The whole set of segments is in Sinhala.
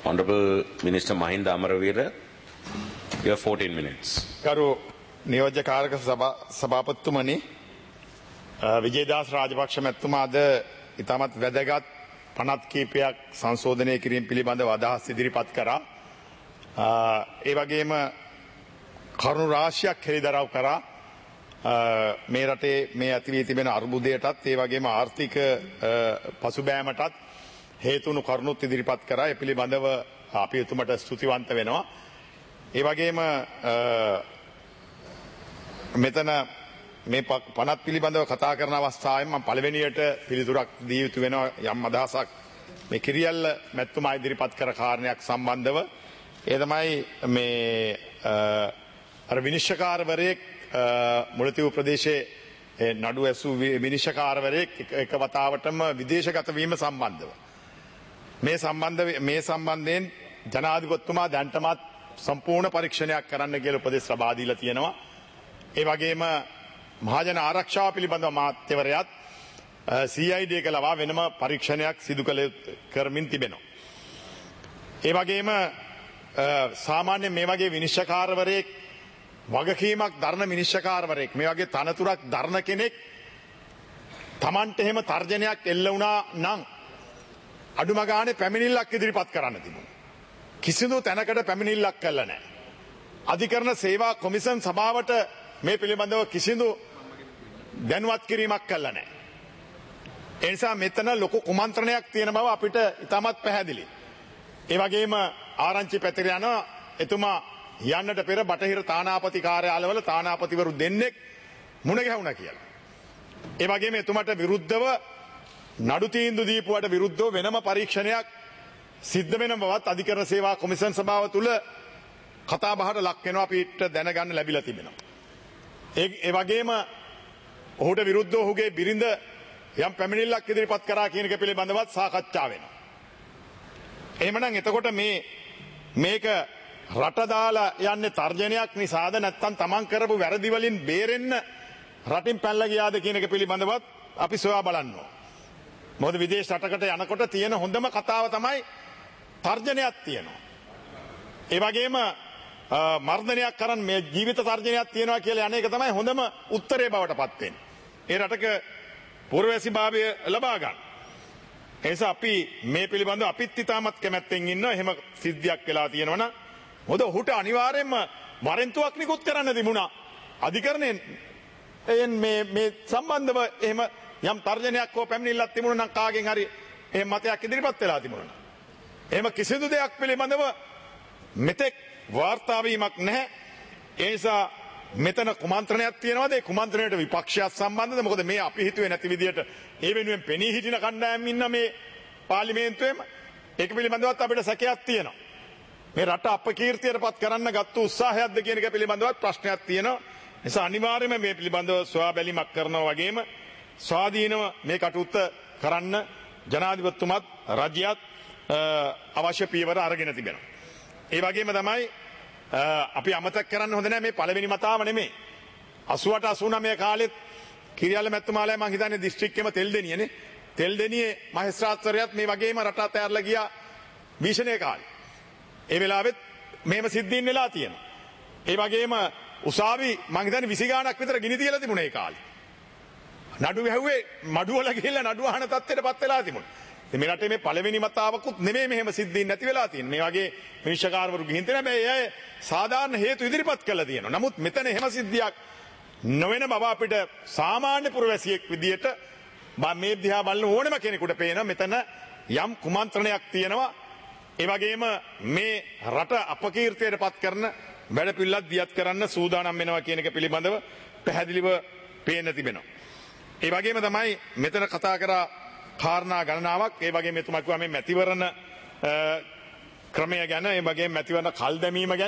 Honorable Minister Mahinda Amaraveera, you have 14 minutes. ගරු නියෝජ්‍ය කාරක සභාපතිතුමනි විජේදාස් රාජපක්ෂ මැතිතුමා අද ඉතාමත් වැදගත් පනත් කීපයක් සංශෝධනය කිරීම පිළිබඳව අදහස් ඉදිරිපත් කරා. ඒ වගේම කරුණු රාශියක් හෙළිදරව් කරා මේ රටේ මේ ඇති වී තිබෙන අර්බුදයටත් ඒ වගේම ආර්ථික පසුබෑමටත් හේතුණු කරුණුත් ඉදිරිපත් කරා. ඒ පිළිබඳව අපි එතුමට ස්තුතිවන්ත වෙනවා. ඒ වගේම මෙතන මේ පනත් පිළිබඳව කතා කරන අවස්ථාවෙන් මම පළවෙනියට පිළිතුරක් දී යුතු වෙනවා යම් අදහසක් මේ කිරියල්ල මැතිතුමා ඉදිරිපත් කර කාරණයක් සම්බන්ධව. ඒ තමයි මේ අර විනිශ්චයකාරවරයෙක් මුලතිව් ප්‍රදේශයේ නඩු ඇසූ විනිශ්චයකාරවරයෙක් එක වතාවටම විදේශගත වීම සම්බන්ධව මේ සම්බන්ධයෙන් ජනාධිපතිතුමා දැන්ටමත් සම්පූර්ණ පරීක්ෂණයක් කරන්න කියලා උපදෙස් ලබා දීලා තියෙනවා. ඒ වගේම මහජන ආරක්ෂාව පිළිබඳව මාත්‍යවරයාත් CID එක ලවා වෙනම පරීක්ෂණයක් සිදු කරමින් තිබෙනවා. ඒ වගේම සාමාන්‍ය මේ වගේ විනිශ්චයකාරවරයෙක් වගකීමක් දරන විනිශ්චයකාරවරයෙක් මේ වගේ තනතුරක් දරන කෙනෙක් Tamanට එහෙම තර්ජනයක් එල්ල වුණා නම් අඩුම ගානේ පැමිණිල්ලක් ඉදිරිපත් කරන්න තිබුණා. කිසිදු තැනකට පැමිණිල්ලක් කළා නැහැ. අධිකරණ සේවා කොමිෂන් සභාවට මේ පිළිබඳව කිසිදු දැනුවත් කිරීමක් කළා නැහැ. ඒ නිසා මෙතන ලොකු කුමන්ත්‍රණයක් තියෙන බව අපිට ඉතාමත් පැහැදිලි. ඒ වගේම ආරංචි පැතිර යන එතුමා යන්නට පෙර බටහිර තානාපති කාර්යාලවල තානාපතිවරු දෙන්නෙක් මුණ ගැහුණා කියලා. ඒ වගේම එතුමාට විරුද්ධව නඩු තීන්දුව දීපුවට විරුද්ධව වෙනම පරීක්ෂණයක් සිද්ධ වෙන බවත් අධිකරණ සේවා කොමිෂන් සභාව තුල කතා බහට ලක් වෙනවා අපිට දැනගන්න ලැබිලා තිබෙනවා. ඒ වගේම ඔහුට විරුද්ධව ඔහුගේ බිරිඳ යම් පැමිණිල්ලක් ඉදිරිපත් කරා කියන එක පිළිබඳවත් සාකච්ඡා වෙනවා. එහෙමනම් එතකොට මේක රට දාලා යන්නේ තර්ජනයක් නිසාද නැත්නම් තමන් කරපු වැරදි වලින් බේරෙන්න රටින් පැනලා ගියාද කියන එක පිළිබඳවත් අපි සොයා බලන්න ඕන. මොකද විදේශ රටකට යනකොට තියෙන හොඳම කතාව තමයි තර්ජනයක් තියෙනවා. ඒ වගේම මර්ධනයක් කරන් මේ ජීවිත තර්ජනයක් තියෙනවා කියලා අනේක තමයි හොඳම උත්තරේ බවට පත් වෙන්නේ. ඒ රටක පුරවැසිභාවය ලබා ගන්න. ඒ නිසා අපි මේ පිළිබඳව අපිත් ඉතාමත් කැමැත්තෙන් ඉන්නවා. එහෙම සිද්ධියක් වෙලා තියෙනවනම් මොකද ඔහුට අනිවාර්යයෙන්ම වරෙන්තුවක් නිකුත් කරන්න තිබුණා. අධිකරණයෙන් මේ සම්බන්ධව එහෙම යම් තර්ජනයක් හෝ පැමිණිල්ලක් තිබුණා නම් කාගෙන් හරි එහෙම මතයක් ඉදිරිපත් වෙලා තිබුණා. එහෙම කිසිදු දෙයක් පිළිබඳව මෙතෙක් වාර්තා වීමක් නැහැ. ඒ නිසා මෙතන කුමන්ත්‍රණයක් තියෙනවාද? ඒ කුමන්ත්‍රණයට විපක්ෂයක් සම්බන්ධද? මොකද මේ අපි හිතුවේ නැති විදියට ඒ වෙනුවෙන් පෙනී හිටින කණ්ඩායම් ඉන්න මේ පාර්ලිමේන්තුවේම ඒක පිළිබඳවත් අපිට සැකයක් තියෙනවා. මේ රට අපකීර්තියටපත් කරන්න ගත්ත උත්සාහයක්ද කියන එක පිළිබඳවත් ප්‍රශ්නයක් තියෙනවා. නිසා අනිවාර්යයෙන්ම මේ පිළිබඳව සොයා බැලීමක් කරනවා වගේම ස්වාධීනව මේ කටයුත්ත කරන්න ජනාධිපතිතුමත් රජයත් අවශ්‍ය පියවර අරගෙන තිබෙනවා. ඒ වගේම තමයි අපි අමතක කරන්න හොඳ නැහැ මේ පළවෙනි මතාව නෙමෙයි. 88 89 කාලෙත් කිරියල්ල මැතිතුමාලා මං හිතන්නේ දිස්ත්‍රික්කෙම තෙල්දෙනියනේ. තෙල්දෙනියේ මහේස්ත්‍රාත්වරයාත් මේ වගේම රට අතහැරලා ගියා භීෂණයේ කාලේ. ඒ වෙලාවෙත් මේව සිද්ධීන් වෙලා තියෙනවා. ඒ වගේම උසාවි මං හිතන්නේ 20 ගාණක් විතර ගිනි තියලා තිබුණා ඒ කාලේ. නඩු වැහුවේ මඩුවල ගිහිල්ලා නඩුව අහන තත්ත්වයටපත් වෙලා තිබුණා. මේ රටේ මේ පළවෙනි මතාවකුත් නෙමෙයි මෙහෙම සිද්ධීන් නැති වෙලා තියෙන්නේ. මේ වගේ විනිශ්චයකාරවරු ගිහින් තියෙන හැබැයි අය සාධාරණ හේතු ඉදිරිපත් කළා තියෙනවා. නමුත් මෙතන එහෙම සිද්ධියක් නොවන බව අපිට සාමාන්‍ය පුරවැසියෙක් විදියට මේ දිහා බලන ඕනම කෙනෙකුට පේන මෙතන යම් කුමන්ත්‍රණයක් තියෙනවා. ඒ වගේම මේ රට අපකීර්තියටපත් කරන වැඩ පිළිලක් දියත් කරන්න සූදානම් වෙනවා කියන එක පිළිබඳව පැහැදිලිව පේන්න තිබෙනවා. ඒ වගේම තමයි මෙතන කතා කරා කාරණා ගණනාවක්. ඒ වගේම එතුමා කිව්වා මේ මැතිවරණ ක්‍රමය ගැන, ඒ වගේම මැතිවරණ කල් දැමීම ගැන.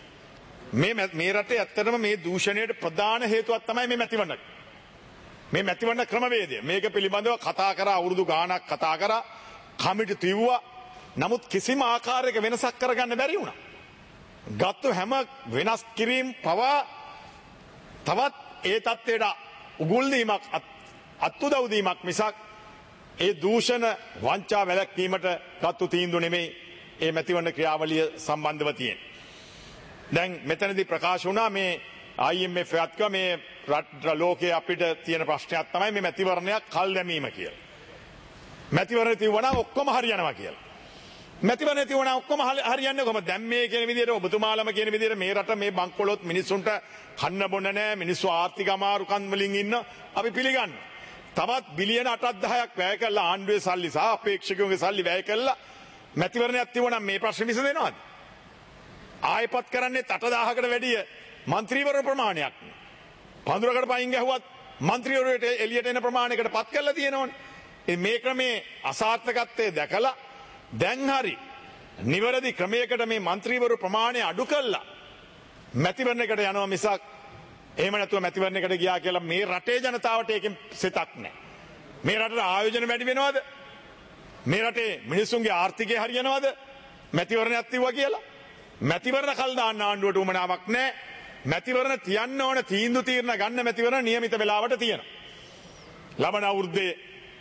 මේ රටේ ඇත්තටම මේ දූෂණයට ප්‍රධාන හේතුවක් තමයි මේ මැතිවරණ. මේ මැතිවරණ ක්‍රමවේදය. මේක පිළිබඳව කතා කරා අවුරුදු ගාණක් කතා කරා. කමිටු තිව්වා. නමුත් කිසිම ආකාරයක වෙනසක් කරගන්න බැරි වුණා. ගත්ත හැම වෙනස් කිරීම පවා තවත් ඒ තත්ත්වයට උගුල් දීමක් අත්උදව් දීමක් මිසක් ඒ දූෂණ වංචා වැළැක්වීමට ගත්තු තීන්දුව නෙමෙයි ඒ මැතිවරණ ක්‍රියාවලිය සම්බන්ධව තියෙන. දැන් මෙතනදී ප්‍රකාශ වුණා මේ IMF එකත් කිව්වා මේ ලෝකයේ අපිට තියෙන ප්‍රශ්නයක් තමයි මේ මැතිවරණයක් කල් දැමීම කියලා. මැතිවරණ තියුණා ඔක්කොම හරියනවා කියලා. මැතිවරණ තියුණා ඔක්කොම හරියන්නේ කොහොමද? දැන් මේ කියන විදිහට ඔබතුමාලම කියන විදිහට මේ රට මේ බංකොලොත් මිනිස්සුන්ට කන්න බොන්න නැහැ, මිනිස්සු ආර්ථික අමාරුකම් වලින් ඉන්න අපි පිළිගන්නවා. තවත් බිලියන 8-10ක් වැය කළා ආණ්ඩුවේ සල්ලි සහ අපේක්ෂකයෝගේ සල්ලි වැය කළා මැතිවරණයක් තියුණා මේ ප්‍රශ්න විසඳෙනවද? ආයපත් කරන්නේ 8000කට වැඩිය മന്ത്രിවරු ප්‍රමාණයක්. පඳුරකට පයින් ගැහුවත් മന്ത്രിවරුන්ට එළියට එන ප්‍රමාණයකට පත් කරලා තියෙනවනේ. මේ ක්‍රමේ අසාර්ථකත්වයේ දැකලා දැන් හරි නිවැරදි ක්‍රමයකට මේ മന്ത്രിවරු ප්‍රමාණය අඩු කළා මැතිවරණයකට යනවා මිසක් එහෙම නැතුව මැතිවරණයකට ගියා කියලා මේ රටේ ජනතාවට ඒකෙන් සිතක් නැහැ. මේ රටට ආයෝජන වැඩි වෙනවද? මේ රටේ මිනිස්සුන්ගේ ආර්ථිකය හරියනවද? මැතිවරණයක් තියුවා කියලා. මැතිවරණ කල් දාන්න ආණ්ඩුවට උමනාවක් නැහැ. මැතිවරණ තියන්න ඕන තීන්දුව తీරන ගන්න මැතිවරණ નિયમિત වෙලාවට තියෙනවා. ලබන අවුරුද්දේ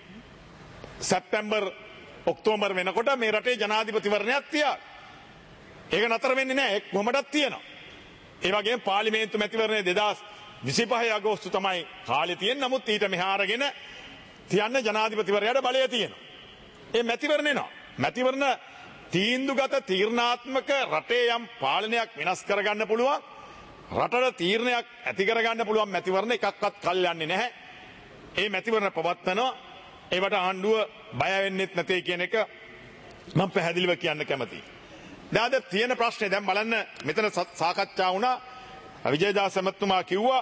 සැප්තැම්බර් ඔක්තෝබර් වෙනකොට මේ රටේ ජනාධිපතිවරණයක් තියා. ඒක නතර වෙන්නේ නැහැ. ඒක කොහොමදක් තියෙනවා. ඒ වගේම පාර්ලිමේන්තු මැතිවරණය 2025 අගෝස්තු තමයි කාලේ තියෙන්නේ. නමුත් ඊට මෙහා අරගෙන තියන්න ජනාධිපතිවරයාට බලය තියෙනවා. ඒ මැතිවරණ එනවා. මැතිවරණ තීන්දුවගත තීරණාත්මක රටේ යම් පාලනයක් වෙනස් කරගන්න පුළුවන්. රටට තීරණයක් ඇති කරගන්න පුළුවන් මැතිවරණ එකක්වත් කල් යන්නේ නැහැ. ඒ මැතිවරණ පවත්වනවා. ඒවට ආණ්ඩුව බය වෙන්නෙත් නැtei කියන එක මම පැහැදිලිව කියන්න කැමතියි. දැන් අද තියෙන ප්‍රශ්නේ දැන් බලන්න මෙතන සාකච්ඡා වුණා විජේදාස මහත්මයා කිව්වා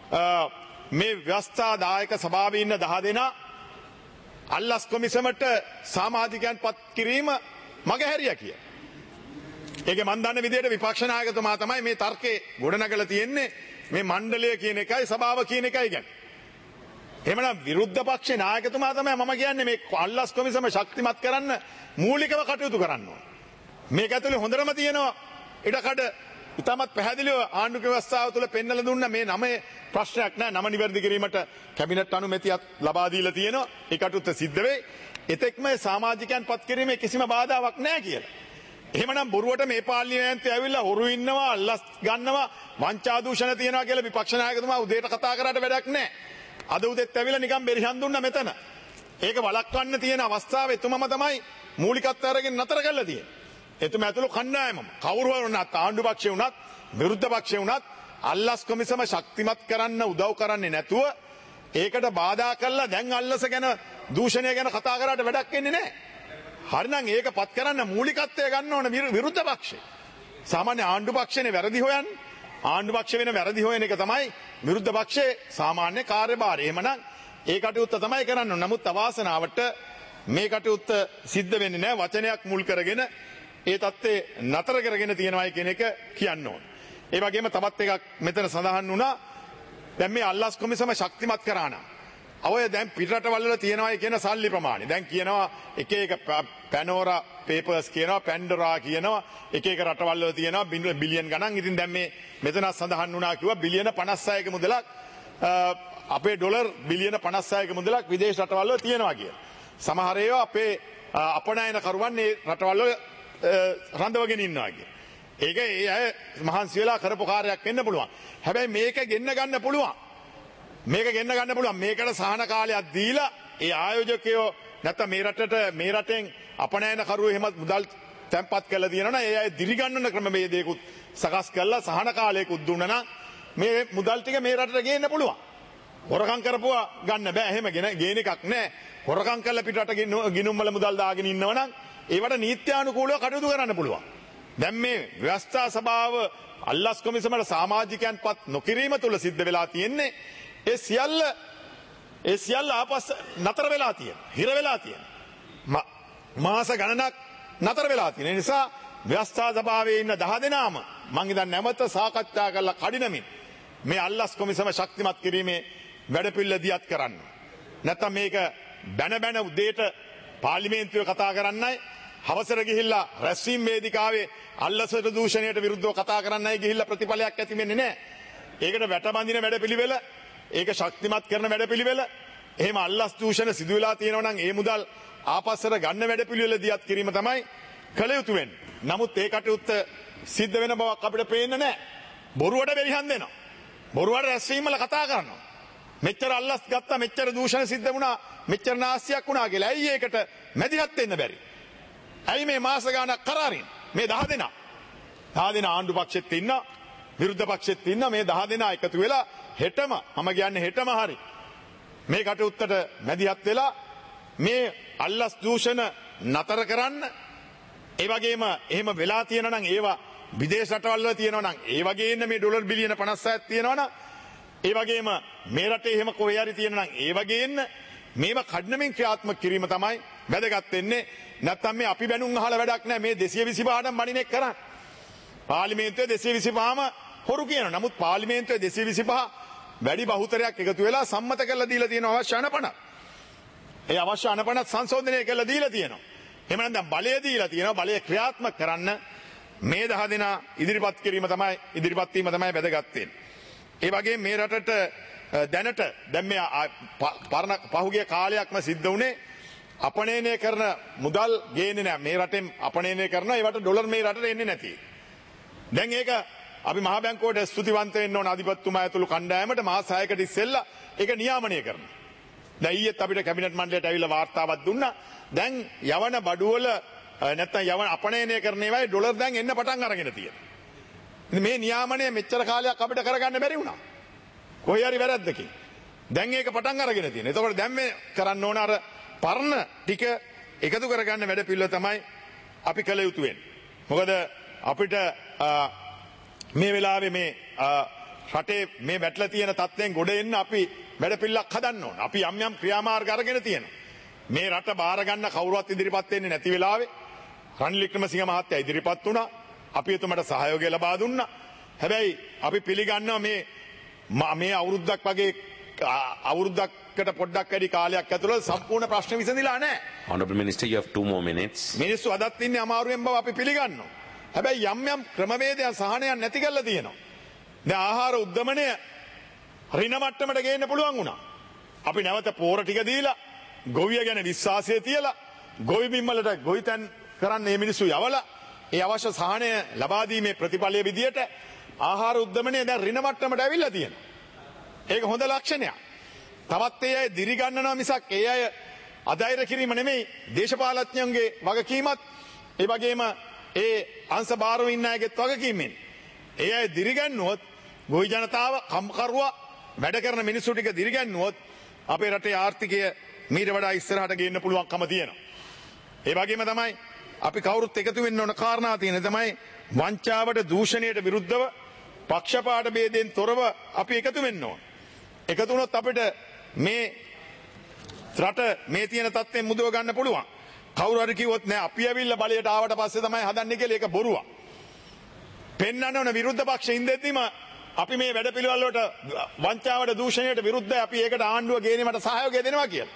මේ ව්‍යවස්ථාදායක සභාවේ ඉන්න 10 දෙනා අල්ලස් කොමිසමට සමාජිකයන් පත් කිරීම මගහැරියා කියලා. ඒකේ මන් දන්න විදිහට විපක්ෂ නායකතුමා තමයි මේ තර්කේ ගොඩනගලා තියෙන්නේ මේ මණ්ඩලය කියන එකයි සභාව කියන එකයි ගැන. එහෙමනම් විරුද්ධ පක්ෂේ නායකතුමා තමයි මම කියන්නේ මේ අල්ලස් කොමිසම ශක්තිමත් කරන්න මූලිකව කටයුතු කරන්න ඕන. මේක ඇතුලේ හොඳටම තියෙනවා ඉඩකඩ ඉතාමත් පැහැදිලිව ආණ්ඩුක ව්‍යවස්ථාව තුළ පෙන්වලා දුන්න මේ නමේ ප්‍රශ්නයක් නෑ. නම නිවැරදි කිරීමට කැබිනට් අනුමැතියක් ලබා දීලා තියෙනවා. ඒ කටයුත්ත සිද්ධ වෙයි. එතෙක්ම සමාජිකයන් පත් කිරීමේ කිසිම බාධාවක් නෑ කියලා. එහෙමනම් බොරුවට මේ පාර්ලිමේන්තුවේ ඇවිල්ලා හොරු ඉන්නවා අල්ලස් ගන්නවා වංචා දූෂණ තියනවා කියලා විපක්ෂ නායකතුමා උදේට කතා කරාට වැඩක් නෑ. අද උදේත් ඇවිල්ලා නිකන් බෙරිහන් දුන්නා මෙතන. ඒක වළක්වන්න තියෙන අවස්ථාවේ එතුමම තමයි මූලිකත්වය අරගෙන නතර කරලා තියෙන්නේ. එතුම ඇතුළු කණ්ඩායමම කවුරු වුණත් ආණ්ඩු පක්ෂේ වුණත් විරුද්ධ පක්ෂේ වුණත් අල්ලස් කොමිසම ශක්තිමත් කරන්න උදව් කරන්නේ නැතුව ඒකට බාධා කළා දැන් අල්ලස ගැන දූෂණය ගැන කතා කරාට වැඩක් වෙන්නේ නැහැ. හරිනම් ඒක පත් කරන්න මූලිකත්වය ගන්න ඕන විරුද්ධ පක්ෂේ. සාමාන්‍ය ආණ්ඩු පක්ෂේනේ වැරදි හොයන්නේ. ආණ්ඩු පක්ෂ වෙන වැරදි හොයන එක තමයි විරුද්ධ පක්ෂයේ සාමාන්‍ය කාර්යභාරය. එහෙමනම් ඒ කටයුත්ත තමයි කරන්න ඕන. නමුත් අවාසනාවට මේ කටයුත්ත සිද්ධ වෙන්නේ නැහැ. වචනයක් මුල් කරගෙන ඒ තත්ත්වේ නතර කරගෙන තියෙනවායි කියන එක කියන්න ඕන. ඒ වගේම තවත් එකක් මෙතන සඳහන් වුණා. දැන් මේ අල්ලස් කොමිසම ශක්තිමත් කරා නම් ඔය දැන් පිටරටවල වල තියෙනවායි කියන සල්ලි ප්‍රමාණය. දැන් කියනවා එක එක පැනෝරා පේපර්ස් කියනවා, පැන්ඩරා කියනවා, එක එක රටවල් වල තියෙනවා බිලියන් ගණන්. ඉතින් දැන් මේ මෙතන සඳහන් වුණා කිව්වා බිලියන 56ක මුදලක් අපේ ඩොලර් බිලියන 56ක මුදලක් විදේශ රටවල් වල තියෙනවා කියලා. සමහර ඒවා අපේ අපනයනකරුවන් මේ රටවල් වල රඳවගෙන ඉන්නවා කිය. ඒක ඒ අය මහන්සි වෙලා කරපු කාර්යයක් වෙන්න පුළුවන්. හැබැයි මේක ගෙන්න ගන්න පුළුවන්. මේක ගෙන්න ගන්න පුළුවන්. මේකට සහන කාලයක් දීලා ඒ ආයෝජකයෝ නැත්නම් මේ රටෙන් අපනයනකරුවෝ එහෙම මුදල් තැන්පත් කරලා තියෙනවා. ඒ අය දිරිගන්නන ක්‍රමවේදයකුත් සකස් කරලා සහන කාලයකුත් දුන්නා නම් මේ මුදල් ටික මේ රටට ගේන්න පුළුවන්. හොරකම් කරපුවා ගන්න බෑ. එහෙම ගේන එකක් නෑ. හොරකම් කරලා පිටරට ගිනුම් වල මුදල් දාගෙන ඉන්නවනම් ඒවට නීත්‍යානුකූලව කටයුතු කරන්න පුළුවන්. දැන් මේ ව්‍යවස්ථා සභාව අල්ලස් කොමිසමට සමාජිකයන් පත් නොකිරීම තුළ සිද්ධ වෙලා තියෙන්නේ ඒ සියල්ල ආපස් නතර වෙලා තියෙන. හිර වෙලා තියෙන. මාස ගණනක් නතර වෙලා තියෙන නිසා ව්‍යවස්ථා සභාවේ ඉන්න 10 දෙනාම මං ඉතින් නැවත සාකච්ඡා කරලා කඩිනමින් මේ අල්ලස් කොමිසම ශක්තිමත් කිරීමේ වැඩපිළිවෙල දියත් කරන්න. නැත්නම් මේක බැන උදේට පාර්ලිමේන්තුවේ කතා කරන්නයි හවසට ගිහිල්ලා රැස්වීම් වේදිකාවේ අල්ලසට දූෂණයට විරුද්ධව කතා කරන්නයි ගිහිල්ලා ප්‍රතිඵලයක් ඇති වෙන්නේ නැහැ. ඒකට වැටබඳින වැඩපිළිවෙල, ඒක ශක්තිමත් කරන වැඩපිළිවෙල, එහෙම අල්ලස් දූෂණ සිදු වෙලා තියෙනවා නම් ඒ මුදල් ආපස්සට ගන්න වැඩපිළිවෙල දියත් කිරීම තමයි කළ යුතු වෙන්නේ. නමුත් ඒ කටයුත්ත සිද්ධ වෙන බවක් අපිට පේන්නේ නැහැ. බොරුවට බෙරිහන් දෙනවා. බොරුවට රැස්වීම වල කතා කරනවා. මෙච්චර අල්ලස් ගත්තා, මෙච්චර දූෂණ සිද්ධ වුණා, මෙච්චර නාස්තියක් වුණා කියලා. ඇයි ඒකට මැදිහත් වෙන්න බැරි? ඇයි මේ මාස ගානක් කරාරින් මේ 10 දෙනා ආණ්ඩු පක්ෂෙත් ඉන්නා, විරුද්ධ පක්ෂෙත් ඉන්නා, මේ 10 දෙනා එකතු වෙලා හෙටම මම කියන්නේ හෙටම හරි මේ කටයුත්තට මැදිහත් වෙලා මේ අල්ලස් දූෂණ නතර කරන්න. ඒ වගේම එහෙම වෙලා තියෙනවා නම් ඒවා විදේශ රටවල් වල තියෙනවා නම් ඒ වගේ ඉන්න මේ ඩොලර් බිලියන 56ක් තියෙනවා නම් ඒ වගේම මේ රටේ එහෙම කොහේ හරි තියෙනවා නම් ඒ වගේ ඉන්න මේවා කඩනමින් ක්‍රියාත්මක කිරීම තමයි වැදගත් වෙන්නේ. නැත්තම් මේ අපි බැනුම් අහලා වැඩක් නැහැ. මේ 225ටම බණිනෙක් කරන්නේ. පාර්ලිමේන්තුවේ 225ම හොරු කියනවා. නමුත් පාර්ලිමේන්තුවේ 225 වැඩි බහුතරයක් එකතු වෙලා සම්මත කරලා දීලා තියෙන අවශ්‍ය අනපන. ඒ අවශ්‍ය අනපන සංශෝධනය කරලා දීලා තියෙනවා. එහෙම නැත්නම් බලය දීලා තියෙනවා. බලය ක්‍රියාත්මක කරන්න මේ 10 දෙනා ඉදිරිපත් වීම තමයි වැදගත් වෙන්නේ. ඒ වගේ මේ රටට දැනට දැන් මේ පහුගිය කාලයක්ම සිද්ධ වුණේ අපනයනය කරන මුදල් ගේන්නේ නැහැ. මේ රටෙන් අපනයනය කරනවා. ඒවට ඩොලර් මේ රටට එන්නේ නැති. දැන් ඒක අපි මහ බැංකුවට ස්තුතිවන්ත වෙන්න ඕන අධිපතිතුමා ඇතුළු කණ්ඩායමට මාස 6කට ඉස්සෙල්ලා ඒක නියාමනය කරනවා. දැන් ඊයේත් අපිට කැබිනට් මණ්ඩලයට ඇවිල්ලා වාර්තාවක් දුන්නා. දැන් යවන බඩුවල නැත්තම් යවන අපනයනය කරන ඒවායි ඩොලර් දැන් එන්න පටන් අරගෙන තියෙනවා. මේ නියාමනය මෙච්චර කාලයක් අපිට කරගන්න බැරි වුණා. කොහේ හරි වැරද්දකින්. දැන් ඒක පටන් අරගෙන තියෙනවා. එතකොට දැන් මේ කරන්න ඕන අර පරණ ටික එකතු කරගන්න වැඩ පිළිවෙල තමයි අපි කළ යුතු වෙන්නේ. මොකද අපිට මේ වෙලාවේ මේ රටේ මේ වැටලා තියෙන තත්ත්වයෙන් ගොඩ එන්න අපි වැඩ පිළිලක් හදන්න ඕන. අපි යම් ක්‍රියාමාර්ග අරගෙන තියෙනවා. මේ රට බාර ගන්න කවුරුවත් ඉදිරිපත් වෙන්නේ නැති වෙලාවේ රනිල් වික්‍රමසිංහ මහත්තයා ඉදිරිපත් වුණා. අපි එතුමට සහයෝගය ලබා දුන්නා. හැබැයි අපි පිළිගන්නවා මේ අවුරුද්දක් වගේ අවුරුද්දකට පොඩ්ඩක් වැඩි කාලයක් ඇතුළත සම්පූර්ණ ප්‍රශ්න විසඳිලා නැහැ. Honorable Minister, you have 2 more minutes. මිනිස්සු අදත් ඉන්නේ අමාරුවෙන් බව අපි පිළිගන්නවා. හැබැයි යම් ක්‍රමවේදයන් සහනයන් නැති කරලා තියෙනවා. දැන් ආහාර උද්දමනය ඍණ මට්ටමට ගේන්න පුළුවන් වුණා. අපි නැවත පෝර ටික දීලා ගොවිය ගැන විශ්වාසය තියලා ගොවි බිම්වලට ගොවිතැන් කරන්න මේ මිනිස්සු යවලා ඒ අවශ්‍ය සහනය ලබා දීමේ ප්‍රතිඵලයේ විදියට ආහාර උද්දමනය දැන් ඍණ මට්ටමට ඇවිල්ලා තියෙනවා. ඒක හොඳ ලක්ෂණයක්. තවත් ඒ අය දිරි ගන්නනවා මිසක් ඒ අය අධෛර්ය කිරීම නෙමෙයි දේශපාලඥයන්ගේ වගකීමත් ඒ වගේම ඒ අංශ බාරව ඉන්න අයගෙත් වගකීමෙන්. ඒ අය දිරි ගන්නවොත් ගොවි ජනතාව කම්කරුවා වැඩ කරන මිනිස්සු ටික දිරි ගන්නවොත් අපේ රටේ ආර්ථිකය මීට වඩා ඉස්සරහට ගේන්න පුළුවන්කම තියෙනවා. ඒ වගේම තමයි අපි කවුරුත් එකතු වෙන්න ඕන කාරණා තියෙන තමයි වංචාවට දූෂණයට විරුද්ධව පක්ෂපාත ભેදයෙන් තොරව අපි එකතු වෙන්න ඕන. එකතු වුණොත් අපිට මේ රට මේ තියෙන තත්ත්වයෙන් මුදව ගන්න පුළුවන්. කවුරු හරි කිව්වොත් නෑ අපි ඇවිල්ලා බලයට ආවට පස්සේ තමයි හදන්නේ කියලා ඒක බොරුවක්. පෙන්වන්න ඕන විරුද්ධ පක්ෂෙ ඉඳෙද්දිම අපි මේ වැඩපිළිවෙල වලට වංචාවට දූෂණයට විරුද්ධයි අපි ඒකට ආණ්ඩුව ගේනීමට සහයෝගය දෙනවා කියලා.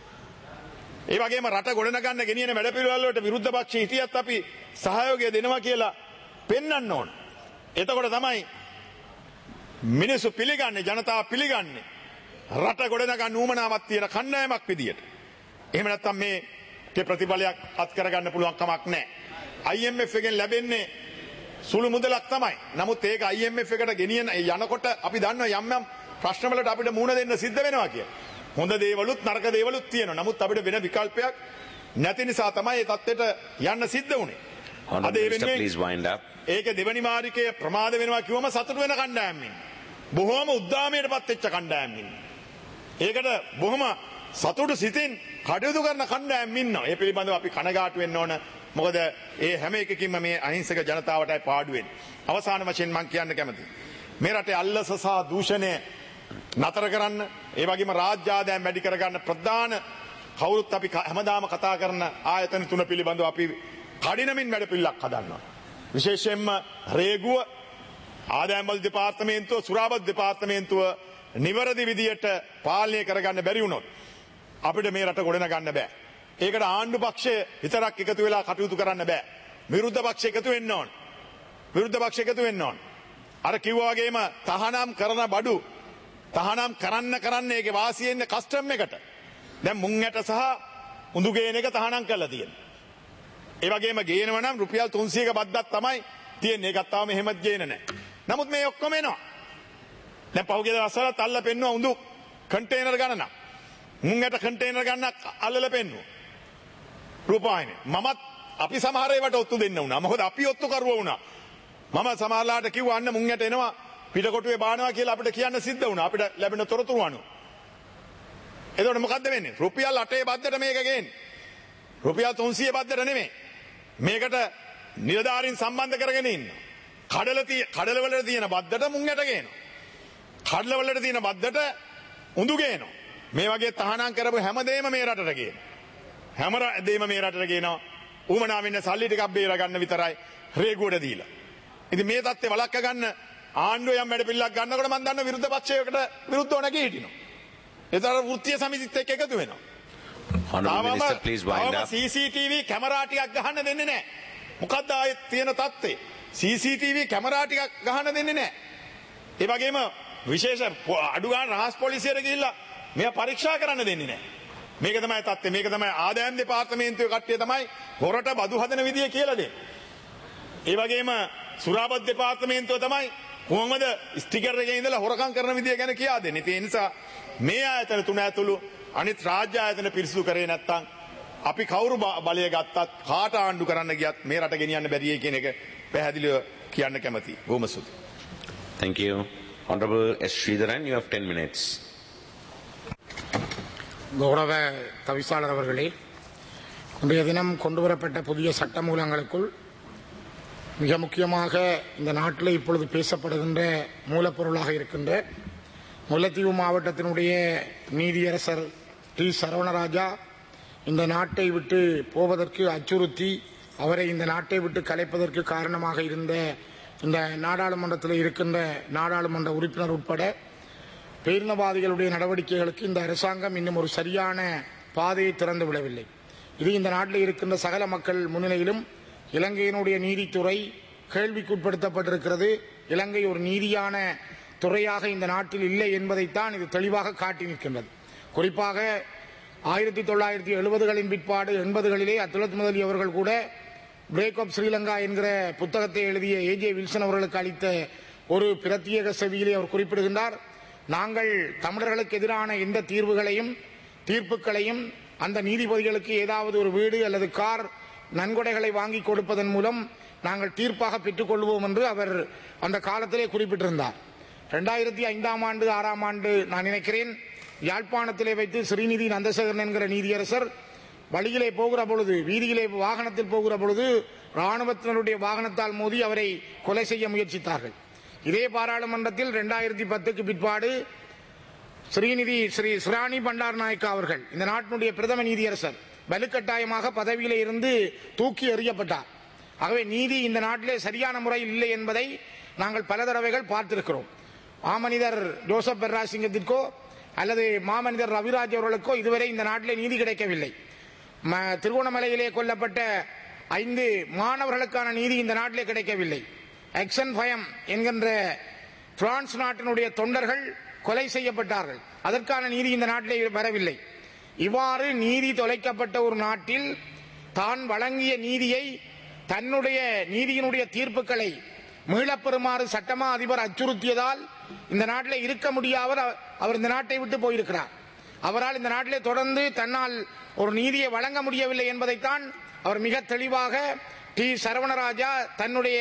ඒ වගේම රට ගොඩනගන්න ගෙනියන වැඩපිළිවෙල වලට විරුද්ධ පක්ෂ හිටියත් අපි සහයෝගය දෙනවා කියලා පෙන්වන්න ඕන. එතකොට තමයි මිනිස්සු පිළිගන්නේ, ජනතාව පිළිගන්නේ රට ගොඩනගන්න උවමනාවක් තියෙන කණ්ඩායමක් විදියට. එහෙම නැත්නම් මේකේ ප්‍රතිඵලයක් අත් කරගන්න පුළුවන් කමක් නැහැ. IMF එකෙන් ලැබෙන්නේ සුළු මුදලක් තමයි. නමුත් ඒක IMF එකට ගෙනියන යනකොට අපි දන්නවා යම් ප්‍රශ්න වලට අපිට මුහුණ දෙන්න සිද්ධ වෙනවා කියලා. හොඳ දේවලුත් නරක දේවලුත් තියෙනවා. නමුත් අපිට වෙන විකල්පයක් නැති නිසා තමයි මේ තත්ත්වයට යන්න සිද්ධ වුනේ. Honorable Minister, please wind up. ඒක දෙවනි මාරිකයේ ප්‍රමාද වෙනවා කිව්වම සතුට වෙන කණ්ඩායම් ඉන්නේ. බොහෝම උද්දාමයටපත් වෙච්ච කණ්ඩායම් ඉන්නේ. ඒකට බොහොම සතුටු සිතින් කටයුතු කරන කණ්ඩායම් ඉන්නවා. ඒ පිළිබඳව අපි කනගාටු වෙන්න ඕන. මොකද ඒ හැම එකකින්ම මේ අහිංසක ජනතාවටයි පාඩු වෙන්නේ. අවසාන වශයෙන් මම කියන්න කැමතියි. මේ රටේ අල්ලස සහ දූෂණය නතර කරන්න, ඒ වගේම රාජ්‍ය ආදායම් වැඩි කරගන්න ප්‍රධාන කවුරුත් අපි හැමදාම කතා කරන ආයතන තුන පිළිබඳව අපි කඩිනමින් වැඩ පිළිලක් හදන්නවා. විශේෂයෙන්ම රේගුව, ආදායම් වල දෙපාර්තමේන්තුව, සුරාබත් දෙපාර්තමේන්තුව නිවැරදි විදියට පාලනය කරගන්න බැරි වුණොත් අපිට මේ රට ගොඩනගන්න බෑ. ඒකට ආණ්ඩු පක්ෂය විතරක් එකතු වෙලා කටයුතු කරන්න බෑ. විරුද්ධ පක්ෂ එකතු වෙන්න ඕන. විරුද්ධ පක්ෂ එකතු වෙන්න ඕන. අර කිව්වා වගේම තහනම් කරන බඩු තහනම් කරන්න ඒකේ වාසිය ඉන්නේ කස්ටම් එකට. දැන් මුං ඇට සහ උඳු ගේන එක තහනම් කරලා තියෙනවා. ඒ වගේම ගේනවා නම් රුපියල් 300ක බද්දක් තමයි තියෙන්නේ. ඒකත් තාම එහෙමත් ගේන නැහැ. නමුත් මේ ඔක්කොම එනවා. දැන් පහුගිය දවස්වල තල්ල පෙන්නුවා උඳු කන්ටේනර් ගණනක්. මුංගට කන්ටේනර් ගණනක් අල්ලලා පෙන්නුවා. රූපවාහිනිය. මමත් අපි සමහර ඒවාට ඔත්තු දෙන්න වුණා. මොකද අපි ඔත්තු කරුවා වුණා. මම සමහරලාට කිව්වා අන්න මුංගට එනවා පිටකොටුවේ බානවා කියලා අපිට කියන්න සිද්ධ වුණා. අපිට ලැබෙන තොරතුරු අනුව. එතකොට මොකද්ද වෙන්නේ? රුපියල් 8 බද්දට මේක ගේන්නේ. රුපියල් 300 බද්දට නෙමෙයි. මේකට නිලධාරීන් සම්බන්ධ කරගෙන ඉන්නවා. කඩල වලට තියෙන බද්දට මුංගට ගේනවා. කඩල වලට තියෙන බද්දට උඳු ගේනවා. මේ වගේ තහනම් කරපු හැමදේම මේ රටට ගේනවා. හැමදේම මේ රටට ගේනවා. උමනාවෙන් සල්ලි ටිකක් බේර ගන්න විතරයි රේගුවට දීලා. ඉතින් මේ தත්ත්වය වළක්ව ගන්න ආණ්ඩුව යම් වැඩ පිළිලක් ගන්නකොට මම දන්න විරුද්ධ පක්ෂයකට විරුද්ධව නැගී හිටිනවා. ඒතර වෘත්තීය සමිතිත් එක්ක එකතු වෙනවා. Honorable Minister, please wind up. CCTV camera ටිකක් ගහන්න දෙන්නේ නැහැ. මොකද්ද ආයේ තියෙන தත්ත්වය? CCTV කැමරා ටිකක් ගහන්න දෙන්නේ නැහැ. ඒ වගේම විශේෂ අඩු ගන්න රහස් පොලිසියට ගිහිල්ලා මේවා පරීක්ෂා කරන්න දෙන්නේ නැහැ. මේක තමයි தත්ත්වය. මේක තමයි ආදායම් දෙපාර්තමේන්තුවේ කට්ටිය තමයි හොරට බදු හදන විදිය කියලා දෙන්නේ. ඒ වගේම සුරාබත් දෙපාර්තමේන්තුව තමයි කොහොමද ස්ටිකර් එකේ ඉඳලා හොරකම් කරන විදිය ගැන කියා දෙන්නේ. ඒ නිසා මේ ආයතන තුන ඇතුළු අනිත් රාජ්‍ය ආයතන පිරිසිදු කරේ නැත්නම් අපි කවුරු බලය ගත්තත් කාට ආණ්ඩු කරන්න ගියත් මේ රට ගෙනියන්න බැරියි කියන එක පැහැදිලිව කියන්න කැමතියි. බොහොම ස්තුතියි. Thank you. Honorable S. Sridharan, you have 10 minutes. கௌரவ தவிசாளர் அவர்களே, இன்றைய தினம் கொண்டுவரப்பட்ட புதிய சட்டமூலங்களுக்குள் மிக முக்கியமாக இந்த நாட்டில் இப்பொழுது பேசப்படுகின்ற மூலப்பொருளாக இருக்கின்ற முல்லைத்தீவு மாவட்டத்தினுடைய நீதியரசர் டி. சரவணராஜா இந்த நாட்டை விட்டு போவதற்கு அச்சுறுத்தி அவரை இந்த நாட்டை விட்டு கலைப்பதற்கு காரணமாக இருந்த இந்த நாடாளுமன்றத்தில் இருக்கின்ற நாடாளுமன்ற உறுப்பினர் உட்பட பேரினவாதிகளுடைய நடவடிக்கைகளுக்கு இந்த அரசாங்கம் இன்னும் ஒரு சரியான பாதையை திறந்து விடவில்லை. இது இந்த நாட்டில் இருக்கின்ற சகல மக்கள் முன்னிலையிலும் இலங்கையினுடைய நீதித்துறை கேள்விக்குட்படுத்தப்பட்டிருக்கிறது. இலங்கை ஒரு நீதியான துறையாக இந்த நாட்டில் இல்லை என்பதைத்தான் இது தெளிவாக காட்டி நிற்கின்றது. குறிப்பாக 1970களின் பிற்பாடு 80களிலே அத்துலத் முதலி அவர்கள் கூட பிரேக் ஆப் ஸ்ரீலங்கா என்கிற புத்தகத்தை எழுதிய ஏஜே வில்சன் அவர்களுக்கு அளித்த ஒரு பிரத்யேக செவியிலே அவர் குறிப்பிடுகின்றார், நாங்கள் தமிழர்களுக்கு எதிரான எந்த தீர்வுகளையும் தீர்ப்புகளையும் அந்த நீதிபதிகளுக்கு ஏதாவது ஒரு வீடு அல்லது கார் நன்கொடைகளை வாங்கி கொடுப்பதன் மூலம் நாங்கள் தீர்ப்பாக பெற்றுக்கொள்வோம் என்று அவர் அந்த காலத்திலே குறிப்பிட்டிருந்தார். 2005ஆம் ஆண்டு 6ஆம் ஆண்டு நான் நினைக்கிறேன் யாழ்ப்பாணத்திலே வைத்து ஸ்ரீநிதி நந்தசேகரன் என்கிற நீதியரசர் வழியிலே போகிற பொழுது வீதியிலே வாகனத்தில் போகிற பொழுது இராணுவத்தினருடைய வாகனத்தால் மோதி அவரை கொலை செய்ய முயற்சித்தார்கள். இதே பாராளுமன்றத்தில் 2010க்கு பிற்பாடு ஸ்ரீநிதி ஸ்ரீ சுராணி பண்டார் நாயக்கா அவர்கள் இந்த நாட்டினுடைய பிரதம நீதியரசர் வலுக்கட்டாயமாக பதவியிலே இருந்து தூக்கி எறியப்பட்டார். ஆகவே நீதி இந்த நாட்டிலே சரியான முறையில் இல்லை என்பதை நாங்கள் பல தடவைகள் பார்த்திருக்கிறோம். மாமனிதர் ஜோசப் பெர்ராசிங்கத்திற்கோ அல்லது மாமனிதர் ரவிராஜ் அவர்களுக்கோ இதுவரை இந்த நாட்டிலே நீதி கிடைக்கவில்லை. திருகோணமலையிலே கொல்லப்பட்ட 5 மாணவர்களுக்கான நீதி இந்த நாட்டிலே கிடைக்கவில்லை. எக்ஸன் பயம் என்கின்ற பிரான்ஸ் நாட்டினுடைய தொண்டர்கள் கொலை செய்யப்பட்டார்கள், அதற்கான நீதி இந்த நாட்டிலே வரவில்லை. இவ்வாறு நீதி தொலைக்கப்பட்ட ஒரு நாட்டில் தான் வழங்கிய நீதியை தன்னுடைய நீதியினுடைய தீர்ப்புகளை மீளப்பெறுமாறு சட்டமா அதிபர் அச்சுறுத்தியதால் இந்த நாட்டிலே இருக்க முடியாமல் அவர் இந்த நாட்டை விட்டு போயிருக்கிறார். அவரால் இந்த நாட்டிலே தொடர்ந்து தன்னால் ஒரு நீதியை வழங்க முடியவில்லை என்பதைத்தான் அவர் மிக தெளிவாக டி. சரவணராஜா தன்னுடைய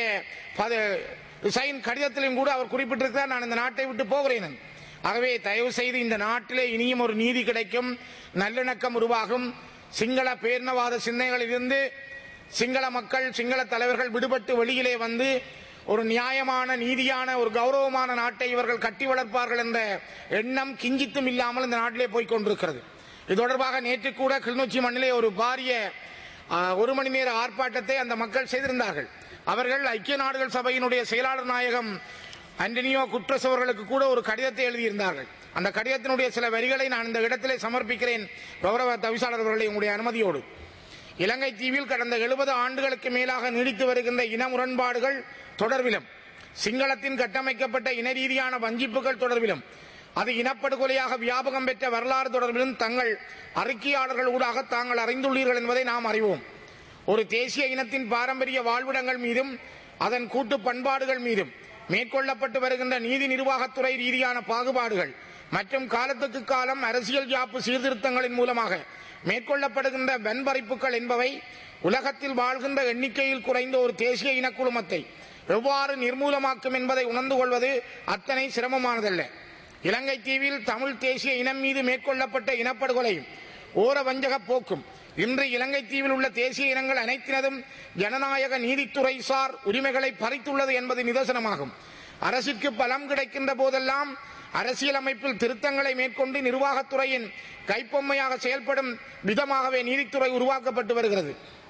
ரிசைன் கடிதத்திலும் கூட அவர் குறிப்பிட்டிருக்கிறார், நான் இந்த நாட்டை விட்டு போகிறேன். ஆகவே தயவு செய்து இந்த நாட்டிலே இனியும் ஒரு நீதி கிடைக்கும், நல்லிணக்கம் உருவாகும், சிங்கள பேரினவாத சிந்தனைகளிலிருந்து சிங்கள மக்கள் சிங்கள தலைவர்கள் விடுபட்டு வெளியிலே வந்து ஒரு நியாயமான நீதியான ஒரு கௌரவமான நாட்டை இவர்கள் கட்டி வளர்ப்பார்கள் என்ற எண்ணம் கிஞ்சித்தும் இல்லாமல் இந்த நாட்டிலே போய்கொண்டிருக்கிறது. இது தொடர்பாக நேற்று கூட கிளிநொச்சி மண்ணிலே ஒரு பாரிய 1 மணி நேர ஆர்ப்பாட்டத்தை அந்த மக்கள் செய்திருந்தார்கள். அவர்கள் ஐக்கிய நாடுகள் சபையினுடைய செயலாளர் நாயகம் ஆண்டனியோ குட்ரஸ் அவர்களுக்கு கூட ஒரு கடிதத்தை எழுதியிருந்தார்கள். அந்த கடிதத்தினுடைய சில வரிகளை நான் இந்த இடத்திலே சமர்ப்பிக்கிறேன் கௌரவ தவிசாளர் அவர்களை உங்களுடைய அனுமதியோடு. இலங்கை தீவில் கடந்த 70 ஆண்டுகளுக்கு மேலாக நீடித்து வருகின்ற இன முரண்பாடுகள் தொடர்பிலும் சிங்களத்தின் கட்டமைக்கப்பட்ட இன ரீதியான வஞ்சிப்புகள் தொடர்பிலும் அது இனப்படுகொலையாக வியாபகம் பெற்ற வரலாறு தொடர்பிலும் தங்கள் அறிக்கையாளர்கள் ஊடாக தாங்கள் அறிந்துள்ளீர்கள் என்பதை நாம் அறிவோம். ஒரு தேசிய இனத்தின் பாரம்பரிய வாழ்விடங்கள் மீதும் அதன் கூட்டு பண்பாடுகள் மீதும் மேற்கொள்ளப்பட்டு வருகின்ற நீதி நிர்வாகத்துறை ரீதியான பாகுபாடுகள் மற்றும் காலத்துக்கு காலம் அரசியல் யாப்பு சீர்திருத்தங்களின் மூலமாக மேற்கொள்ளப்படுகின்ற வன்பறிப்புகள் என்பவை உலகத்தில் வாழ்கின்ற எண்ணிக்கையில் குறைந்த ஒரு தேசிய இனக்குழுமத்தை எவ்வாறு நிர்மூலமாக்கும் என்பதை உணர்ந்து கொள்வது அத்தனை சிரமமானதல்ல. இலங்கை தீவில் தமிழ் தேசிய இனம் மீது மேற்கொள்ளப்பட்ட இனப்படுகொலையும் ஓர வஞ்சக போக்கும் இன்று இலங்கை தீவில் உள்ள தேசிய இனங்கள் அனைத்தினதும் ஜனநாயக நீதித்துறை சார் உரிமைகளை பறித்துள்ளது என்பது நிதர்சனமாகும். அரசிற்கு பலம் கிடைக்கின்ற போதெல்லாம் அரசியலமைப்பில் திருத்தங்களை மேற்கொண்டு நிர்வாகத்துறையின் கைப்பொம்மையாக செயல்படும் விதமாகவே நீதித்துறை உருவாக்கப்பட்டு வருகிறது.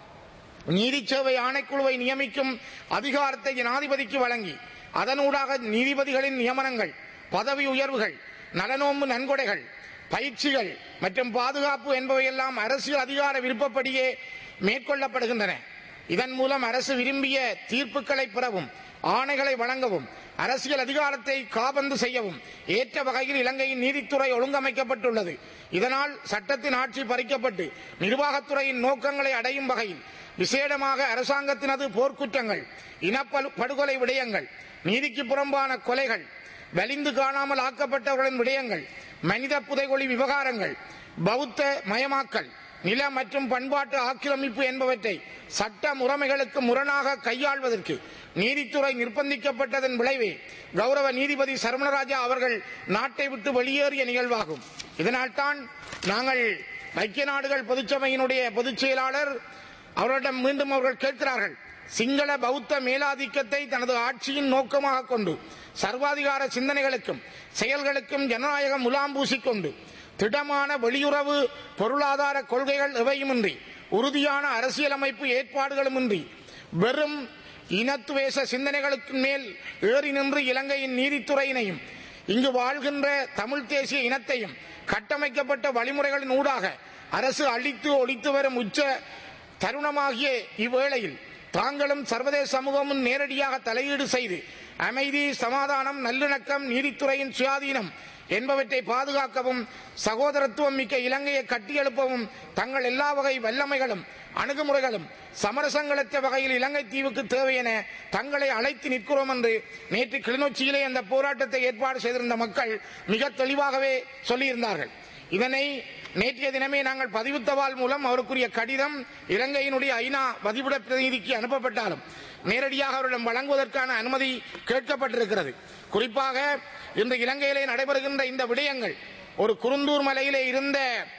நீதி சேவை ஆணைக்குழுவை நியமிக்கும் அதிகாரத்தை ஜனாதிபதிக்கு வழங்கி அதனூடாக நீதிபதிகளின் நியமனங்கள், பதவி உயர்வுகள், நலனோம்பு நன்கொடைகள், பயிற்சிகள் மற்றும் பாதுகாப்பு என்பவையெல்லாம் அரசியல் அதிகார விருப்பப்படியே மேற்கொள்ளப்படுகின்றன. இதன் மூலம் அரசு விரும்பிய தீர்ப்புகளை பெறவும் ஆணைகளை வழங்கவும் அரசியல் அதிகாரத்தை காபந்து செய்யவும் ஏற்ற வகையில் இலங்கையின் நீதித்துறை ஒழுங்கமைக்கப்பட்டுள்ளது. இதனால் சட்டத்தின் ஆட்சி பறிக்கப்பட்டு நிர்வாகத்துறையின் நோக்கங்களை அடையும் வகையில் விசேடமாக அரசாங்கத்தினது போர்க்குற்றங்கள், இனப்படுகொலை விடயங்கள், நீதிக்கு புறம்பான கொலைகள், வலிந்து காணாமல் ஆக்கப்பட்டவர்களின் விடயங்கள், மனித புதைகுழி விவகாரங்கள், பௌத்த மயமாக்கல், நில மற்றும் பண்பாட்டு ஆக்கிரமிப்பு என்பவற்றை சட்ட முறைமைகளுக்கு முரணாக கையாள்வதற்கு நீதித்துறை நிர்பந்திக்கப்பட்டதன் விளைவே கௌரவ நீதிபதி சரவணராஜா அவர்கள் நாட்டை விட்டு வெளியேறிய நிகழ்வாகும். இதனால்தான் நாங்கள் ஐக்கிய நாடுகள் பொதுச்சபையினுடைய பொதுச் செயலாளர் அவரிடம் மீண்டும் அவர்கள் கேட்கிறார்கள், சிங்கள பௌத்த மேலாதிக்கத்தை தனது ஆட்சியின் நோக்கமாக கொண்டு சர்வாதிகார சிந்தனைகளுக்கும் செயல்களுக்கும் ஜனநாயகம் முலாம் பூசிக்கொண்டு திடமான வெளியுறவு பொருளாதார கொள்கைகள் எவையுமின்றி உறுதியான அரசியலமைப்பு ஏற்பாடுகளுமின்றி வெறும் இனத்துவேச சிந்தனைகளுக்கு மேல் ஏறி நின்று இலங்கையின் நீதித்துறையினையும் இங்கு வாழ்கின்ற தமிழ் தேசிய இனத்தையும் கட்டமைக்கப்பட்ட வழிமுறைகளின் ஊடாக அரசு அழித்து ஒழித்து வரும் உச்ச தருணமாகிய இவ்வேளையில் தாங்களும் சர்வதேச சமூகமும் நேரடியாக தலையீடு செய்து அமைதி, சமாதானம், நல்லிணக்கம், நீதித்துறையின் சுயாதீனம் என்பவற்றை பாதுகாக்கவும் சகோதரத்துவம் மிக்க இலங்கையை கட்டியெழுப்பவும் தங்கள் எல்லா வகை வல்லமைகளும் அணுகுமுறைகளும் சமரசங்களற்ற வகையில் இலங்கை தீவுக்கு தேவை என தங்களை அழைத்து நிற்கிறோம் என்று நேற்று கிளிநொச்சியிலே அந்த போராட்டத்தை ஏற்பாடு செய்திருந்த மக்கள் மிக தெளிவாகவே சொல்லியிருந்தார்கள். இதனை நேற்றைய தினமே நாங்கள் பதிவு தபால் மூலம் அவருக்குரிய கடிதம் இலங்கையினுடைய ஐநா பதிவிட பிரதிநிதிக்கு அனுப்பப்பட்டாலும் நேரடியாக அவரிடம் வழங்குவதற்கான அனுமதி கேட்கப்பட்டிருக்கிறது. குறிப்பாக இன்று இலங்கையிலே நடைபெறுகின்ற இந்த விடயங்கள் ஒரு குருந்தூர் மலையிலே இருந்த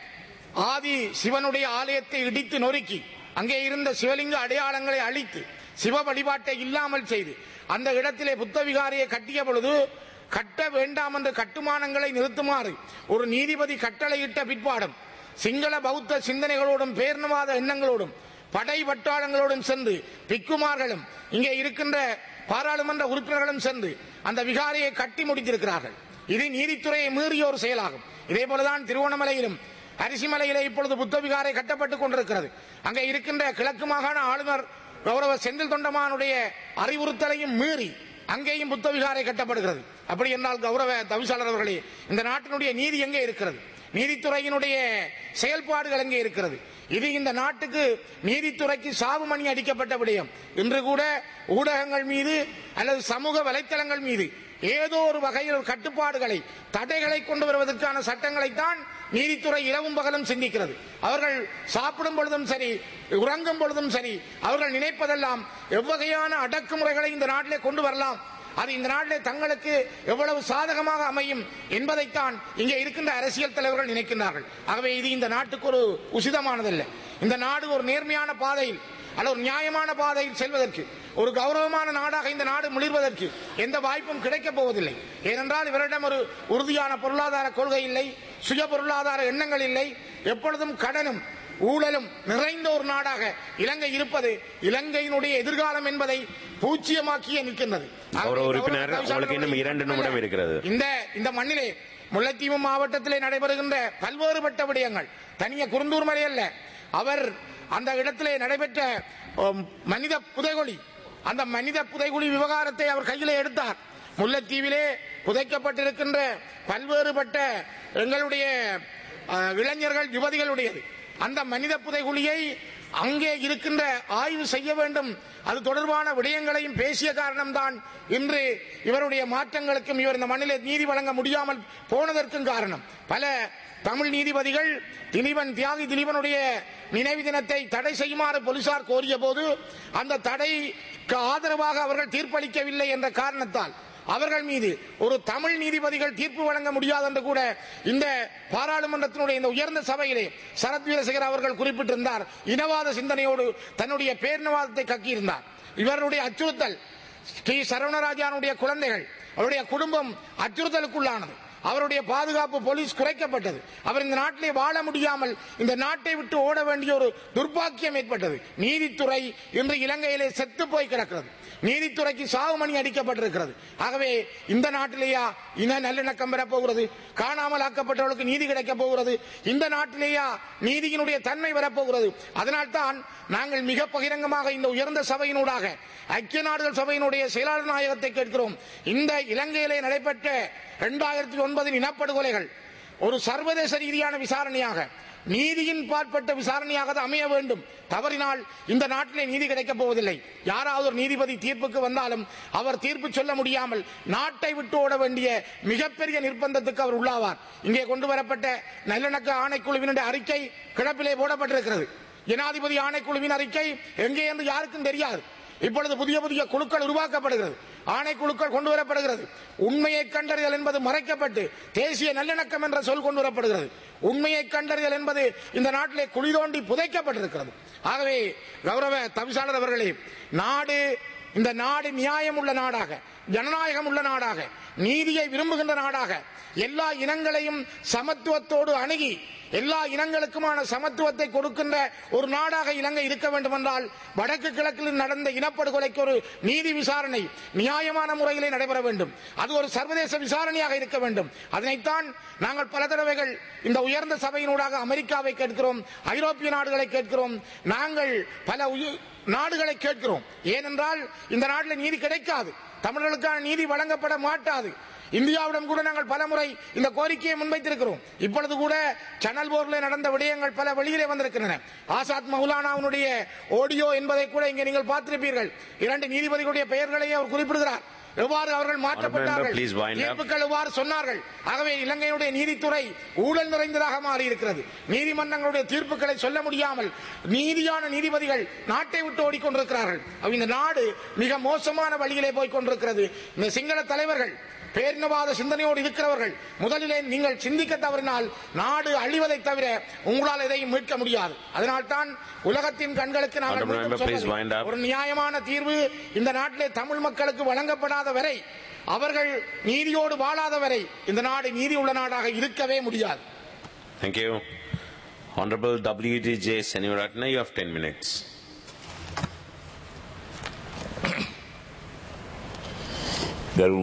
ஆதி சிவனுடைய ஆலயத்தை இடித்து நொறுக்கி அங்கே இருந்த சிவலிங்க அடையாளங்களை அழித்து சிவ வழிபாட்டை இல்லாமல் செய்து அந்த இடத்திலே புத்த விகாரியை கட்டிய பொழுது கட்ட வேண்டாம் என்ற கட்டுமானங்களை நிறுத்துமாறு ஒரு நீதிபதி கட்டளையிட்ட பிற்பாடும் சிங்கள பௌத்த சிந்தனைகளோடும் பேரினவாத எண்ணங்களோடும் படை வட்டாளங்களோடும் சென்று பிக்குமார்களும் இங்கே இருக்கின்ற பாராளுமன்ற உறுப்பினர்களும் சென்று அந்த விகாரியை கட்டி முடித்திருக்கிறார்கள். இது நீதித்துறையை மீறிய ஒரு செயலாகும். இதே போலதான் திருவோணமலையிலும் அரிசிமலையிலே இப்பொழுது புத்த விகாரை கட்டப்பட்டுக் கொண்டிருக்கிறது. அங்கே இருக்கின்ற கிழக்கு மாகாண ஆளுநர் கௌரவ செந்தில் தொண்டமானுடைய அறிவுறுத்தலையும் மீறி அங்கேயும் புத்த விகாரை கட்டப்படுகிறது. அப்படி என்றால் கௌரவ தவிசாளர் அவர்களே, இந்த நாட்டினுடைய நீதி எங்கே இருக்கிறது? நீதித்துறையினுடைய செயல்பாடுகள் எங்கே இருக்கிறது? இது இந்த நாட்டுக்கு நீதித்துறைக்கு சாவு மணி அடிக்கப்பட்ட விடயம். இன்று கூட ஊடகங்கள் மீது அல்லது சமூக வலைத்தளங்கள் மீது ஏதோ ஒரு வகையில் கட்டுப்பாடுகளை தடைகளை கொண்டு வருவதற்கான சட்டங்களைத்தான் நீதித்துறை இரவும் பகலும் சிந்திக்கிறது. அவர்கள் சாப்பிடும் பொழுதும் சரி, உறங்கும் பொழுதும் சரி, அவர்கள் நினைப்பதெல்லாம் எவ்வகையான அடக்குமுறைகளை இந்த நாட்டிலே கொண்டு வரலாம், அது இந்த நாட்டிலே தங்களுக்கு எவ்வளவு சாதகமாக அமையும் என்பதைத்தான் இங்கே இருக்கின்ற அரசியல் தலைவர்கள் நினைக்கின்றார்கள். ஆகவே இது இந்த நாட்டுக்கு ஒரு உசிதமானதல்ல. இந்த நாடு ஒரு நேர்மையான பாதையில் அல்ல ஒரு நியாயமான பாதையில் செல்வதற்கு, ஒரு கௌரவமான நாடாக இந்த நாடு மிளிர்வதற்கு எந்த வாய்ப்பும் கிடைக்கப் போவதில்லை. ஏனென்றால் இவரிடம் ஒரு உறுதியான பொருளாதார கொள்கை இல்லை, சுய பொருளாதார எண்ணங்கள் இல்லை. எப்பொழுதும் கடனும் ஊழலும் நிறைந்த ஒரு நாடாக இலங்கை இருப்பது இலங்கையினுடைய எதிர்காலம் என்பதை பூச்சியமாக்கியே நிற்கின்றது. இந்த மண்ணிலே முல்லைத்தீவு மாவட்டத்திலே நடைபெறுகின்ற பல்வேறுபட்ட விடயங்கள் தனிய குருந்தூர் மலை அல்ல. அவர் அந்த இடத்திலே நடைபெற்ற மனித புதைகுழி, அந்த மனித புதைகுழி விவகாரத்தை அவர் கையிலே எடுத்தார். முல்லைத்தீவிலே புதைக்கப்பட்டிருக்கின்ற பல்வேறுபட்ட எங்களுடைய இளைஞர்கள் யுவதிகளுடையது. அந்த மனித புதைகுழியை அங்கே இருக்கின்ற ஆய்வு செய்ய வேண்டும், அது தொடர்பான விடயங்களையும் பேசிய காரணம்தான் இன்று இவருடைய மாற்றங்களுக்கும் இவர் இந்த மண்ணிலே நீதி வழங்க முடியாமல் போனதற்கும் காரணம். பல தமிழ் நீதிபதிகள் தியாகி திலீபனுடைய நினைவு தினத்தை தடை செய்யுமாறு போலீசார் கோரிய போது அந்த தடைக்கு ஆதரவாக அவர்கள் தீர்ப்பளிக்கவில்லை என்ற காரணத்தால் அவர்கள் மீது ஒரு தமிழ் நீதிபதிகள் தீர்ப்பு வழங்க முடியாது என்று கூட இந்த பாராளுமன்றத்தினுடைய இந்த உயர்ந்த சபையிலே சரத் வீரசேகர் அவர்கள் குறிப்பிட்டிருந்தார். இனவாத சிந்தனையோடு தன்னுடைய பேரினவாதத்தை கக்கியிருந்தார். இவருடைய அச்சுறுத்தல், ஸ்ரீ சரவணராஜானுடைய குழந்தைகள், அவருடைய குடும்பம் அச்சுறுத்தலுக்குள்ளானது. அவருடைய பாதுகாப்பு போலீஸ் குறைக்கப்பட்டது. அவர் இந்த நாட்டிலே வாழ முடியாமல் இந்த நாட்டை விட்டு ஓட வேண்டிய ஒரு துர்பாக்கியம் ஏற்பட்டது. நீதித்துறை இன்று இலங்கையிலே செத்து போய் கிடக்கிறது. நீதித்துறைக்கு சாவுமணி அடிக்கப்பட்டிருக்கிறது. ஆகவே இந்த நாட்டிலேயா இன நல்லிணக்கம் பெறப்போகிறது? காணாமல் ஆக்கப்பட்டவர்களுக்கு நீதி கிடைக்கப் போகிறது? இந்த நாட்டிலேயா நீதியினுடைய தன்மை வரப்போகிறது? அதனால்தான் நாங்கள் மிக பகிரங்கமாக இந்த உயர்ந்த சபையினூடாக ஐக்கிய நாடுகள் சபையினுடைய செயலாளர் நாயகத்தை கேட்கிறோம். இந்த இலங்கையிலே நடைபெற்ற 2009 இனப்படுகொலைகள் ஒரு சர்வதேச ரீதியான விசாரணையாக, நீதியின் பாற்பட்ட விசாரணையாக அமைய வேண்டும். தவறினால் இந்த நாட்டிலே நீதி கிடைக்கப் போவதில்லை. யாராவது ஒரு நீதிபதி தீர்ப்புக்கு வந்தாலும் அவர் தீர்ப்பு சொல்ல முடியாமல் நாட்டை விட்டு ஓட வேண்டிய மிகப்பெரிய நிர்பந்தத்துக்கு அவர் உள்ளாவார். இங்கே கொண்டு வரப்பட்ட நல்லிணக்க ஆணைக்குழுவினுடைய அறிக்கை கிடப்பிலே போடப்பட்டிருக்கிறது. ஜனாதிபதி ஆணைக்குழுவின் அறிக்கை எங்கே என்று யாருக்கும் தெரியாது. இப்பொழுது புதிய புதிய குழுக்கள் உருவாக்கப்படுகிறது, ஆணைக்குழுக்கள் கொண்டு வரப்படுகிறது. உண்மையை கண்டறிதல் என்பது மறைக்கப்பட்டு தேசிய நல்லிணக்கம் என்ற சொல் கொண்டு வரப்படுகிறது. உண்மையை கண்டறிதல் என்பது இந்த நாட்டிலே குழி தோண்டி புதைக்கப்பட்டிருக்கிறது. ஆகவே கௌரவ தவிசாளர் அவர்களே, இந்த நாடு நியாயம் உள்ள நாடாக, ஜனநாயகம் உள்ள நாடாக, நீதியை விரும்புகின்ற நாடாக, எல்லா இனங்களையும் சமத்துவத்தோடு அணுகி எல்லா இனங்களுக்குமான சமத்துவத்தை கொடுக்கின்ற ஒரு நாடாக இலங்கை இருக்க வேண்டும் என்றால் வடக்கு கிழக்கில் நடந்த இனப்படுகொலைக்கு ஒரு நீதி விசாரணை நியாயமான முறையிலே நடைபெற வேண்டும். அது ஒரு சர்வதேச விசாரணையாக இருக்க வேண்டும். அதனைத்தான் நாங்கள் பல தடவைகள் இந்த உயர்ந்த சபையினூடாக அமெரிக்காவை கேட்கிறோம், ஐரோப்பிய நாடுகளை கேட்கிறோம், நாங்கள் பல நாடுகளை கேட்கிறோம். ஏனென்றால் இந்த நாட்டில் நீதி கிடைக்காது, தமிழர்களுக்கான நீதி வழங்கப்பட மாட்டாது. இந்தியாவிடம் கூட நாங்கள் பல முறை இந்த கோரிக்கையை முன்வைத்திருக்கிறோம். இப்பொழுது கூட சேனல் போர்டில் நடந்த விடயங்கள் பல வெளியிலே வந்திருக்கின்றன. ஆசாத் மௌலானாவுடைய ஆடியோ என்பதை கூட இங்கே நீங்கள் பார்த்திருப்பீர்கள். 2 நீதிபதிகளுடைய பெயர்களையே அவர் குறிப்பிடுகிறார். எவ்வாறு அவர்கள் மாற்றப்பட்டார்கள், தீர்ப்புகள் எவ்வாறு சொன்னார்கள். ஆகவே இலங்கையுடைய நீதித்துறை ஊழல் நிறைந்ததாக மாறி இருக்கிறது. நீதிமன்றங்களுடைய தீர்ப்புகளை சொல்ல முடியாமல் நீதியான நீதிபதிகள் நாட்டை விட்டு ஓடிக்கொண்டிருக்கிறார்கள். இந்த நாடு மிக மோசமான வழியிலே போய் கொண்டிருக்கிறது. இந்த சிங்கள தலைவர்கள், பேரினவாத சிந்தனையோடு இருக்கிறவர்கள், முதலிலே நீங்கள் சிந்திக்க தவறினால் நாடு அழிவதை தவிர உங்களால் எதையும் மீட்க முடியாது. அதனால்தான் உலகத்தின் கண்களுக்கு நாங்கள் ஒரு நியாயமான தீர்வு இந்த நாட்டிலே தமிழ் மக்களுக்கு வழங்கப்படாத வரை, அவர்கள் நீதியோடு வாழாத வரை இந்த நாடு நீதி உள்ள நாடாக இருக்கவே முடியாது. Thank you. Honorable W.D.J. Senivaratna, you have 10 minutes. Garu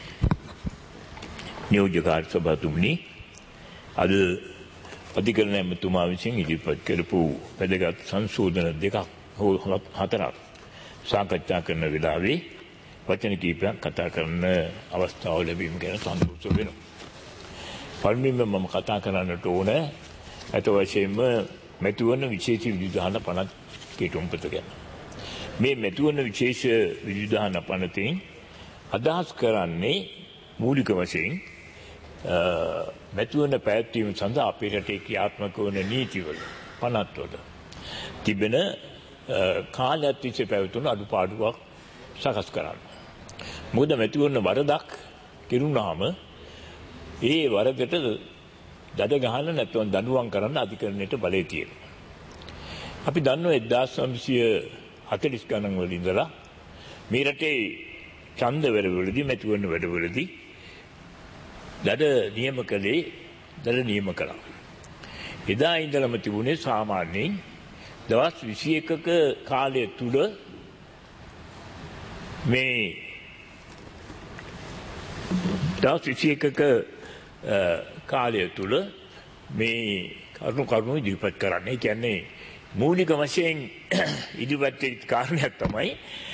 නියෝජ්‍ය සභාතුමනි, අද අධිකරණ ඇමතුමා විසින් ඉදිරිපත් කරපු වැදගත් සංශෝධන 2 හෝ 4ක් සාකච්ඡා කරන වෙලාවේ වචන කිහිපයක් කතා කරන අවස්ථාව ලැබීම ගැන සතුටු වෙනවා. පළමුවෙන්ම මම කතා කරන්නට ඕන අත වශයෙන්ම මෙතුවන විශේෂ විධාන පනත් කීටුම්පත ගැන. මේ මෙතුවන විශේෂ විධාන පනතෙන් අදහස් කරන්නේ මූලික වශයෙන් මෙතුවන පැවැත්වීම සඳහා අපේ රටේ ක්‍රියාත්මක වන නීතිවල පනත්වල තිබෙන කාලයක් තිස්සේ පැවතුණු අඩුපාඩුවක් සකස් කරන්න. මොකද මෙතුවන වරදක් කිරුණාම ඒ වරදට දඩ ගහන්න නැත්නම් දඬුවම් කරන්න අධිකරණයට බලය තියෙනවා. අපි දන්නවා 1940 ගණන් වල ඉඳලා මේ රටේ ඡන්ද වැඩවලදී මෙතුවන වැඩවලදී දඩ නියම කළා. එදා ඉඳලම තිබුණේ සාමාන්‍යයෙන් දවස් 21ක කාලය තුල මේ දවස් 21ක කාලය තුල මේ කරුණු ඉදිරිපත් කරන්න. ඒ කියන්නේ මූලික වශයෙන් ඉදිරිපත් කාරණයක් තමයි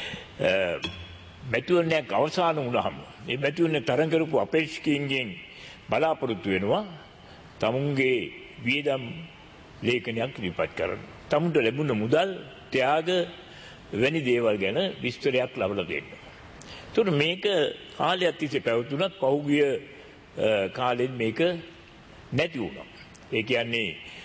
මෙතුවනක් අවසන් වුණාම මේ මෙතුවන තරඟ කරපු අපේක්ෂකයන්ගෙන් බලාපොරොත්තු වෙනවා තමුන්ගේ වියදම් ලේඛනයක් ඉදිරිපත් කරන්න. තමුන්ට ලැබුණ මුදල් ත්‍යාග වැනි දේවල් ගැන විස්තරයක් ලබලා දෙන්න. ඒතකොට මේක කාලයක් තිස්සේ පැවතුනත් පහුගිය කාලෙත් මේක නැති වුණා. ඒ කියන්නේ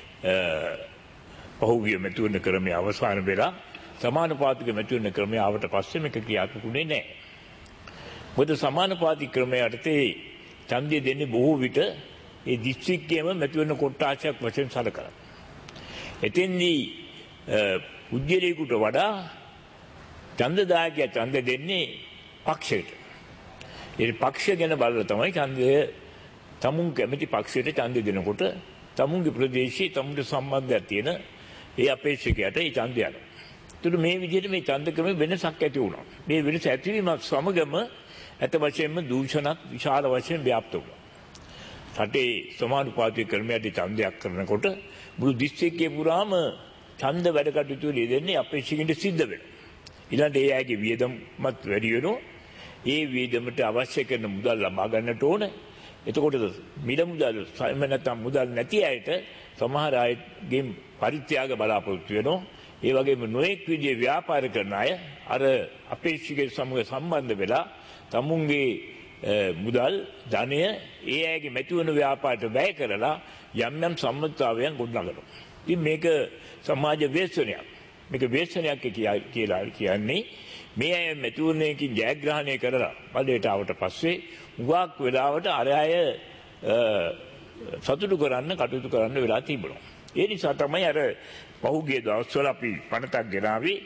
පහුගිය මෙතුන ක්‍රමයේ අවසාන වෙලා සමානුපාතික මෙතුන ක්‍රමයේ ආවට පස්සේ මේක ක්‍රියාත්මකුනේ නැහැ. මොකද සමානුපාතික ක්‍රමයේ යටතේ ඡන්දය දෙන්නේ බොහෝ විට ඒ දිස්ත්‍රික්කයේම මෙතුන කොට්ටාශයක් වශයෙන් සැලකලා. එතෙන්දී උද්‍යලේකට වඩා ඡන්දදායකයා ඡන්ද දෙන්නේ පක්ෂයට. ඒ පක්ෂ ගැන බලලා තමයි ඡන්දය තමුන් කැමති පක්ෂයට ඡන්ද දෙනකොට තමුන්ගේ ප්‍රදේශයේ තමුන්ට සම්බන්ධයක් තියෙන ඒ අපේක්ෂකයට ඒ ඡන්දය යනවා. ඒතුළු මේ විදිහට මේ ඡන්ද ක්‍රමෙ වෙනසක් ඇති වුණා. මේ වෙනස ඇතිවීමත් සමගම ඇත වශයෙන්ම දූෂණත් විශාල වශයෙන් ව්‍යාප්ත වුණා. රටේ සමානුපාතික ක්‍රමයට ඡන්දයක් කරනකොට මුළු දිස්ත්‍රික්කයේ පුරාම ඡන්ද වැඩ කටයුතු දෙන්නේ අපේක්ෂකෙන්ට සිද්ධ වෙනවා. ඊළඟට ඒ අයගේ වියදමත් වැඩි වෙනවා. ඒ වියදමට අවශ්‍ය කරන මුදල් ලබා ගන්නට ඕන. එතකොට මිල මුදල් සම නැත්නම් මුදල් නැති අයට සමහර අයගේ පරිත්‍යාග බලාපොරොත්තු වෙනවා. ඒ වගේම නොඑක් විදිහේ ව්‍යාපාර කරන අය අර අපේක්ෂකයන් සමග සම්බන්ධ වෙලා තමුන්ගේ මුදල් ධනය ඒ අයගේ මැතිවන ව්‍යාපාරයට වැය කරලා යම් යම් සම්මතතාවයන් ගොඩනගනවා. ඉතින් මේක සමාජ ව්‍යසනයක්. මේක ව්‍යසනයක් කියලා කියන්නේ මේ අය මැතිවරණයකින් ජයග්‍රහණය කරලා පදයට ආවට පස්සේ උගාක් වෙලාවට අර අය සතුටු කරන්න කටයුතු කරන්න වෙලා තිබුණා. ඒ නිසා තමයි අර පහුගිය දවස්වල අපි පනතක් ගෙනාවේ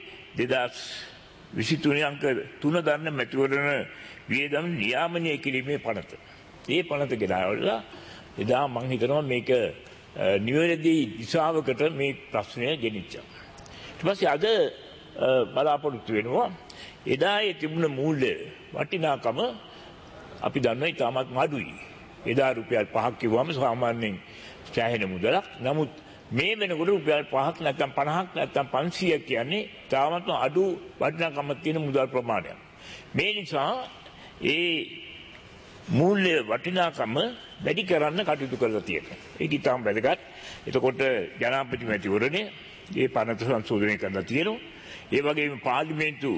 2023 අංක 3 දන්න මැතිවරණ වියදම් නියාමනය කිරීමේ පනත. මේ පනත ගෙනාවලා එදා මම හිතනවා මේක නිවැරදි දිශාවකට මේ ප්‍රශ්නය ගෙනිච්චා. ඊට පස්සේ අද බලාපොරොත්තු වෙනවා එදායේ තිබුණ මූල්‍ය වටිනාකම අපි දන්නවා ඉතාමත් අඩුයි. එදා රුපියල් 5ක් කිව්වම සාමාන්‍යයෙන් සෑහෙන මුදලක්. නමුත් මේ වෙනකොට රුපියල් 5ක් නැත්නම් 50ක් නැත්නම් 500ක් කියන්නේ තාමත් අඩු වටිනාකමක් තියෙන මුදල් ප්‍රමාණයක්. මේ නිසා ඒ මූල්‍ය වටිනාකම වැඩි කරන්න කටයුතු කරලා තියෙනවා. ඒක ඉතාම වැදගත්. එතකොට ජනාධිපති මැතිවරණය මේ පනත සංශෝධනය කරලා තියෙනවා. ඒ වගේම පාර්ලිමේන්තු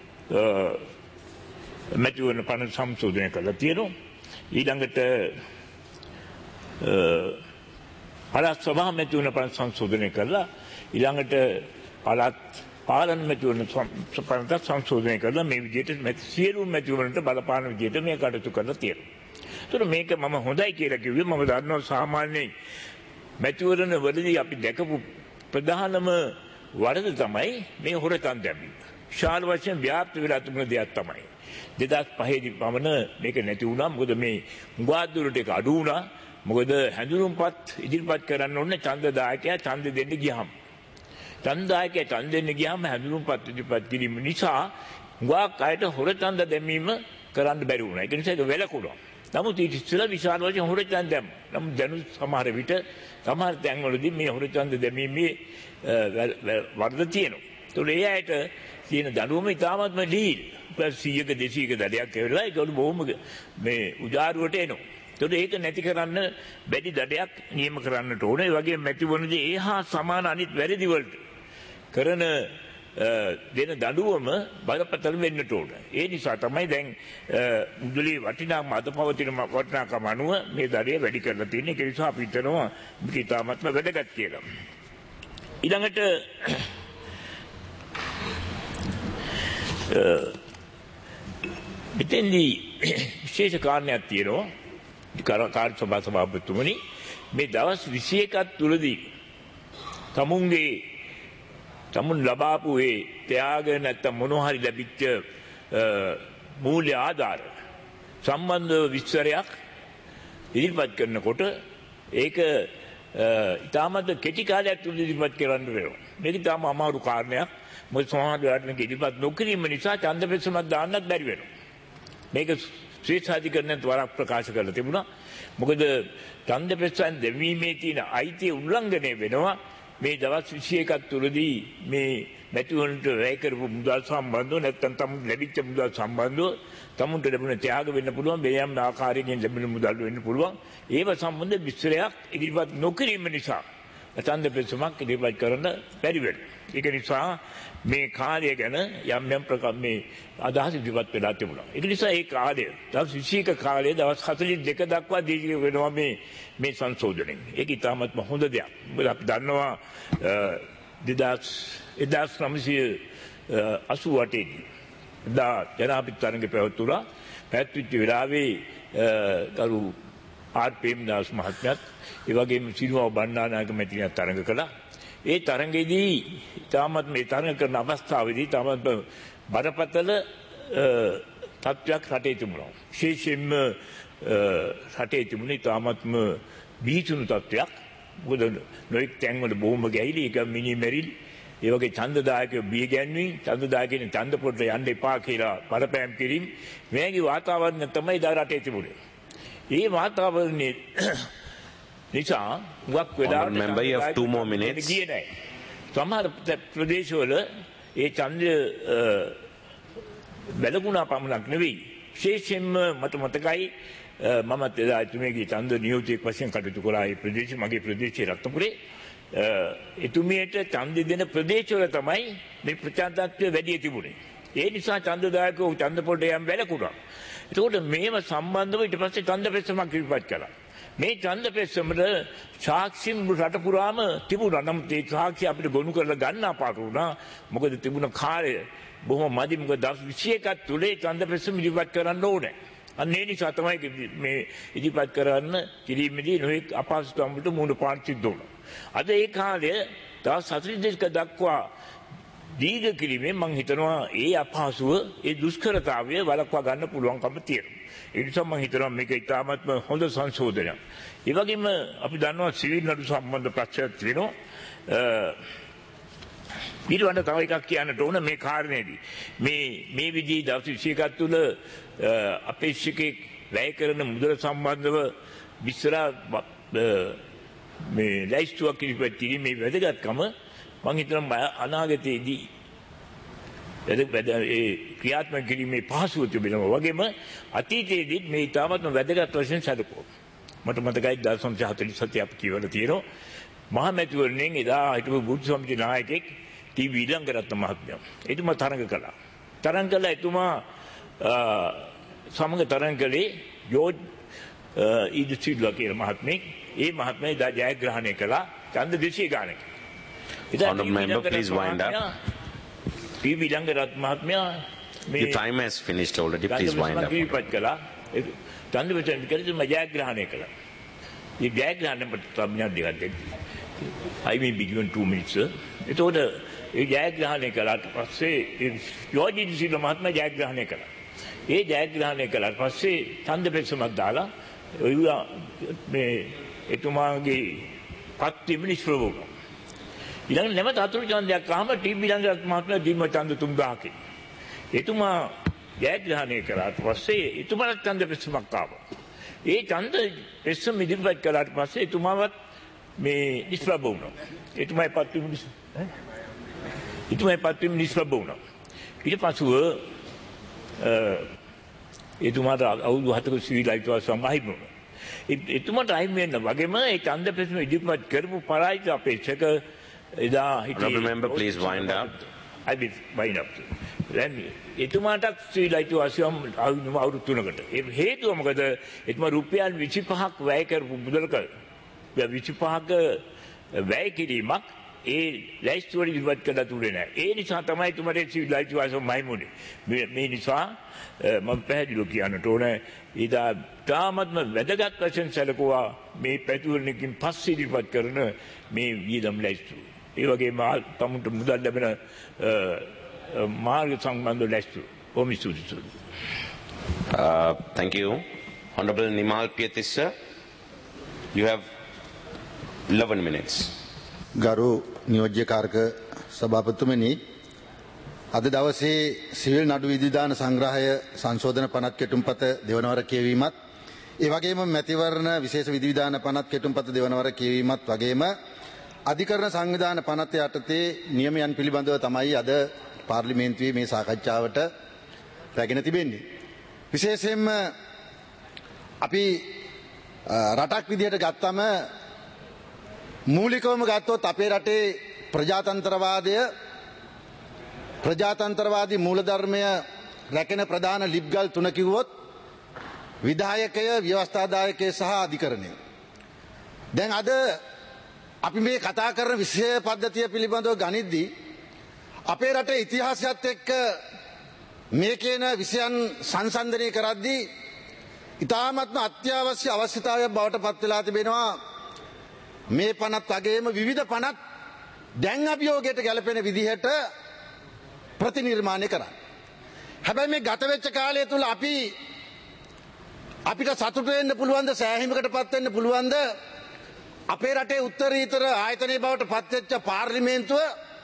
මැතිවරණ පනත සංශෝධනය කරලා තියෙනවා. ඊළඟට පළාත් සභා මැතිවරණ පනත සංශෝධනය කරලා ඊළඟට පළාත් පාලන මැතිවරණ පනත සංශෝධනය කරලා මේ විදිහට සියලු මැතිවරණට බලපාන විදිහට මේ කටයුතු කරලා තියෙනවා. ඒතර මේක මම හොඳයි කියලා කිව්වේ මම දන්නවා සාමාන්‍යයෙන් මැතිවරණ වලදී අපි දැකපු ප්‍රධානම වරද තමයි මේ හොරකම් දැමීම. විශාල වශයෙන් ව්‍යාප්ත වෙලා තිබුණ දෙයක් තමයි. 2005 දී පමණ මේක නැති වුණා. මොකද මේ මුගාදුරට ඒක අඩු වුණා. මොකද හැඳුනුම්පත් ඉදිරිපත් කරන්න ඕනේ ඡන්දදායකයා ඡන්ද දෙන්න ගියහම. ඡන්දදායකයා ඡන්ද දෙන්න ගියහම හැඳුනුම්පත් ඉදිරිපත් කිරීම නිසා මුගාක් අයට හොර ඡන්ද දැමීම කරන්න බැරි වුණා. ඒක නිසා ඒක වැළකුණා. නමුත් ඊට ඉස්සෙල්ලා විශාල වශයෙන් හොර ඡන්ද දැම්මා. නමුත් දැනුත් සමහර විට සමහර තැන්වලදී මේ හොර ඡන්ද දැමීමේ වරද තියෙනවා. ඒතකොට ඒ අයට තියෙන දඬුවම ඉතාමත්ම ඩීල්. 100ක 200ක දඩයක් ඇවිල්ලා ඒගොල්ලෝ බොහොම මේ උජාරුවට එනවා. ඒතකොට ඒක නැති කරන්න බැරි දඩයක් නියම කරන්නට ඕනේ. ඒ වගේම මැතිවරණදී ඒහා සමාන අනිත් වැරදි වලට කරන දෙන දඬුවම බලපතල වෙන්නට ඕන. ඒ නිසා තමයි දැන් මුදලේ වටිනාකම අද පවතින වටිනාකම අනුව මේ දඩය වැඩි කරලා තියෙන්නේ. ඒක නිසා අපි හිතනවා මේක ඉතාමත්ම වැදගත් කියලා. ඊළඟට මෙතෙන්දී විශේෂ කාරණයක් තියෙනවා. කාර්ය සභාපතිතුමනි මේ දවස් 21ක් තුලදී තමුන් ලබාපු ඒ ත්‍යාග නැත්නම් මොනවා හරි ලැබිච්ච මූල්‍ය ආධාර සම්බන්ධ විස්තරයක් ඉදිරිපත් කරනකොට ඒක ඉතාමත් කෙටි කාලයක් තුළ ඉදිරිපත් කරන්න වෙනවා. මේක ඉතාම අමාරු කාරණයක්. මොකද සමහර වෙලාවට ඉදිරිපත් නොකිරීම නිසා ඡන්ද ප්‍රශ්නයක් දාන්නත් බැරි වෙනවා. මේක ශ්‍රේෂ්ඨාධිකරණයට වරක් ප්‍රකාශ කරලා තිබුණා. මොකද ඡන්ද ප්‍රශ්න දෙවීමේ තියෙන අයිතිය උල්ලංඝනය වෙනවා. මේ දවස් 21ක් තුලදී මේ මැතිවරණට වැය කරපු මුදල් සම්බන්ධව නැත්නම් තමුන් ලැබිච්ච මුදල් සම්බන්ධව තමුන්ට ලැබුණ ත්‍යාග වෙන්න පුළුවන්, බෙයම් ආකාරයෙන් ලැබෙන මුදල් වෙන්න පුළුවන්. ඒව සම්බන්ධ විස්තරයක් ඉදිරිපත් නොකිරීම නිසා ඡන්ද පෙත්සමක් ඉදිරිපත් කරන්න බැරි වෙනවා. ඒක නිසා මේ කාර්යය ගැන යම් මේ අදහස් ඉදිරිපත් වෙලා තිබුණා. ඒක නිසා ඒ කාර්යය දවස් 21 කාලය දවස් 42 දක්වා දී වෙනවා මේ සංශෝධනයෙන්. ඒක ඉතාමත්ම හොඳ දෙයක්. මොකද අපි දන්නවා 1988 දී ජනාධිපති තරඟ පැවැත්වුණා. පැවැත්විච්ච වෙලාවේ ගරු ආර්.පී.එම්. දාස් මහත්මයාත් ඒ වගේම සිරිමාව බණ්ඩාරනායක මැතිණියත් තරඟ කළා. ඒ තරඟෙදී තාමත් මේ තරඟ කරන අවස්ථාවේදී තාමත් බරපතල තත්ත්වයක් රටේ තිබුණා. විශේෂයෙන්ම රටේ තිබුණේ තාමත්ම බීසුණු තත්ත්වයක්. මොකද නොඑක් තැන්වල බෝම්බ ගැහිලි, ඒක මිනි මෙරිල්, ඒ වගේ ඡන්දදායකයෝ බිය ගැන්වීම, ඡන්දදායකයන් ඡන්ද පොඩට යන්න එපා කියලා බලපෑම් කිරීම, මේගේ වාතාවරණය තමයි දා රටේ තිබුණේ. ඒ වාතාවරණය නිසා මුවක් වෙලාවට member you have 2 more minutes. ගියේ නැහැ. සමහර ප්‍රදේශවල ඒ ඡන්දය වැළකුණා පමණක් නෙවෙයි. විශේෂයෙන්ම මට මතකයි මමත් එදා එතුමියගේ ඡන්ද නියෝජකයෙක් වශයෙන් කටයුතු කළා. ඒ ප්‍රදේශය මගේ ප්‍රදේශයේ රත්නපුරේ. එතුමියට ඡන්ද දෙන ප්‍රදේශවල තමයි මේ ප්‍රචාරත්වය වැඩි තිබුණේ. ඒ නිසා ඡන්දදායකව ඡන්ද පොඩ යම් වැළකුණා. ඒකෝට මේව සම්බන්ධව ඊට පස්සේ ඡන්ද පෙත්සමක් ඉදිරිපත් කළා. මේ ඡන්ද පෙත්සමට සාක්ෂි රට පුරාම තිබුණා. නමුත් ඒ සාක්ෂි අපිට ගොනු කරලා ගන්න අපහසු වුණා. මොකද තිබුණ කාර්යය බොහොම මදි. මොකද දවස් 21ක් තුලේ ඡන්ද පෙත්සම ඉදිරිපත් කරන්න ඕනේ. අන්න ඒ නිසා තමයි මේ ඉදිරිපත් කරන්න කිරීමේදී නොඑක් අපහසුතාවම් වලට මුහුණ පාන්න සිද්ධ වුණා. අද ඒ කාලය දවස් 42ක දක්වා දීර්ඝ කිරීමෙන් මම හිතනවා ඒ අපහසුව, ඒ දුෂ්කරතාවය වළක්වා ගන්න පුළුවන්කම තියෙනවා. ඒ නිසා මම හිතනවා මේක ඉතාමත්ම හොඳ සංශෝධනයක්. ඒ වගේම අපි දන්නවා සිවිල් නඩු සම්බන්ධ ප්‍රශ්නයක් තියෙනවා. ඊළඟ තව එකක් කියන්නට ඕන මේ කාරණේදී. මේ විදිහේ දවස් 21ක් තුළ අපේක්ෂකෙක් වැය කරන මුදල සම්බන්ධව විස්තර මේ ලයිස්තුවක් ඉදිරිපත් කිරීමේ වැදගත්කම මම හිතනවා අනාගතයේදී ඒ ක්‍රියාත්මක කිරීමේ පහසුව තිබෙනවා. වගේම අතීතයේදී මේ ඉතාමත්ම වැදගත් වශයෙන් සැලකුවා. මට මතකයි 1947 අපි කියවලා තියෙනවා. මහමැතිවරණයෙන් එදා හිටපු බුද්ධ සමිති නායකයෙක් ටී.වී. ඊළඟරත්න මහත්මයා. එතුමා තරඟ කළා. තරඟ කළා එතුමා සමග තරඟ කළේ ජෝර්ජ් ඊඩ්සිල්වා කියලා මහත්මයෙක්. ඒ මහත්මයා එදා ජයග්‍රහණය කළා ඡන්ද 200 ගානක. Honourable member, please wind up. TV. ඊළඟරත්න මහත්මයා Your time has finished already. Please wind up. ඉදිරිපත් කළා. ඡන්ද වෙතෙන් කළේ මම ජයග්‍රහණය කළා. මේ ජයග්‍රහණය මට සම්ඥා දෙකක් දෙන්න. I will be given 2 minutes. එතකොට ඒ ජයග්‍රහණය කළාට පස්සේ ජෝර්ජ් ඊඩ්සිල්වා මහත්මයා ජයග්‍රහණය කළා. ඒ ජයග්‍රහණය කළාට පස්සේ ඡන්ද පෙත්සමක් දාලා මේ එතුමාගේ පත්වීම නිෂ්ප්‍රභ වුණා. ඊළඟ නැවත අතුරු ඡන්දයක් ආවම ටී.වී. ඊළඟරත්න මහත්මයා දීම ඡන්ද 3000කින්. එතුමා ජයග්‍රහණය කළාට පස්සේ එතුමාට ඡන්ද පෙත්සමක් ආවා. ඒ ඡන්ද පෙත්සම ඉදිරිපත් කළාට පස්සේ එතුමාවත් මේ නිෂ්ප්‍රභ වුණා. එතුමායි පත්වීම නිෂ්ප්‍රභ වුණා. ඊට පස්සෙ එතුමාට අවුරුදු 7ක සිවිල් අයිතිවාසිකම් අහිමි වුණා. එතුමාට අහිමි වෙන්න වගේම ඒ ඡන්ද පෙත්සම ඉදිරිපත් කරපු පරාජිත අපේක්ෂක එදා හිටියේ. Honourable member, please wind up. I will wind up. දැන් එතුමාට සිවිල් අයිතිවාසිකම් අවුරුදු 3කට. ඒ හේතුව මොකද? එතුමා රුපියල් 25ක් වැය කරපු මුදලක 25ක වැය කිරීමක් ඒ ලැයිස්තුවල ඉදිරිපත් කළා තුනේ නැහැ. ඒ නිසා තමයි එතුමාට සිවිල් අයිතිවාසිකම් මහිමුනේ. මේ නිසා මම පැහැදිලිව කියන්නට ඕනේ ඉදා තාමත්ම වැදගත් වශයෙන් සැලකුවා මේ පැතුවරණකින් පස්සේ ඉදිරිපත් කරන මේ වියදම් ලැයිස්තුව. ඒ වගේම තමුන්ට මුදල් ලැබෙන මාර්ග සම්බන්ධ ලැයිස්තුව. බොහොම ස්තුතියි. Thank you. Honourable Nimal Pietissa, you have 11 minutes. ගරු නියෝජ්‍ය කාර්ක සභාපතිතුමනි, අද දවසේ සිවිල් නඩු විධිදාන සංග්‍රහය සංශෝධන පනත් කෙටුම්පත දෙවනවර කියවීමත්, ඒ වගේම මැතිවරණ විශේෂ විධිවිධාන පනත් කෙටුම්පත දෙවනවර කියවීමත් වගේම අධිකරණ සංවිධාන පනත් යටතේ නියමයන් පිළිබඳව තමයි අද පාර්ලිමේන්තුවේ මේ සාකච්ඡාවට රැගෙන තිබෙන්නේ. විශේෂයෙන්ම අපි රටක් විදිහට ගත්තම මූලිකවම ගත්තොත් අපේ රටේ ප්‍රජාතන්ත්‍රවාදී මූලධර්මය රැකෙන ප්‍රධාන ලිප්ගල් තුන කිව්වොත් විධායකය, ව්‍යවස්ථාදායකය සහ අධිකරණය. දැන් අද අපි මේ කතා කරන විෂය පද්ධතිය පිළිබඳව ගනිද්දී අපේ රටේ ඉතිහාසයත් එක්ක මේ කියන විෂයන් සංසන්දනය කරද්දී ඉතාමත්ම අත්‍යවශ්‍ය අවශ්‍යතාවයක් බවට පත් වෙලා තිබෙනවා. මේ පනත් වගේම විවිධ පනත් දැන් අභියෝගයට ගැලපෙන විදිහට ප්‍රතිනිර්මාණය කරන්න. හැබැයි මේ ගත වෙච්ච කාලය තුල අපිට සතුට වෙන්න පුළුවන්ද, සෑහීමකට පත් වෙන්න පුළුවන්ද? අපේ රටේ උත්තරීතර ආයතනයේ බවට පත් වෙච්ච පාර්ලිමේන්තුව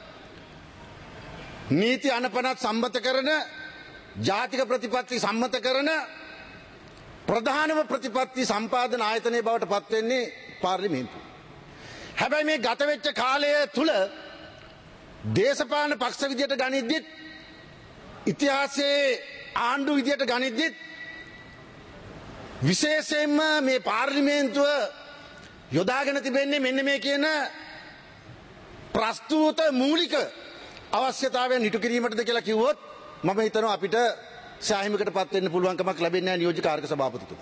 නීති අනපනත් සම්මත කරන, ජාතික ප්‍රතිපත්ති සම්මත කරන ප්‍රධානම ප්‍රතිපත්ති සම්පාදන ආයතනයේ බවට පත් වෙන්නේ පාර්ලිමේන්තුව. හැබැයි මේ ගත වෙච්ච කාලය තුල දේශපාලන පක්ෂ විදියට ගනිද්දිත්, ඉතිහාසයේ ආණ්ඩු විදියට ගනිද්දිත් විශේෂයෙන්ම මේ පාර්ලිමේන්තුව යොදාගෙන තිබෙන්නේ මෙන්න මේ කියන ප්‍රස්තුත මූලික අවශ්‍යතාවයන් ඉටු කිරීමටද කියලා කිව්වොත් මම හිතනවා අපිට සෑහීමකට පත් වෙන්න පුළුවන්කමක් ලැබෙන්නේ නැහැ නියෝජ්‍ය කාර්ක සභාපතිතුමා.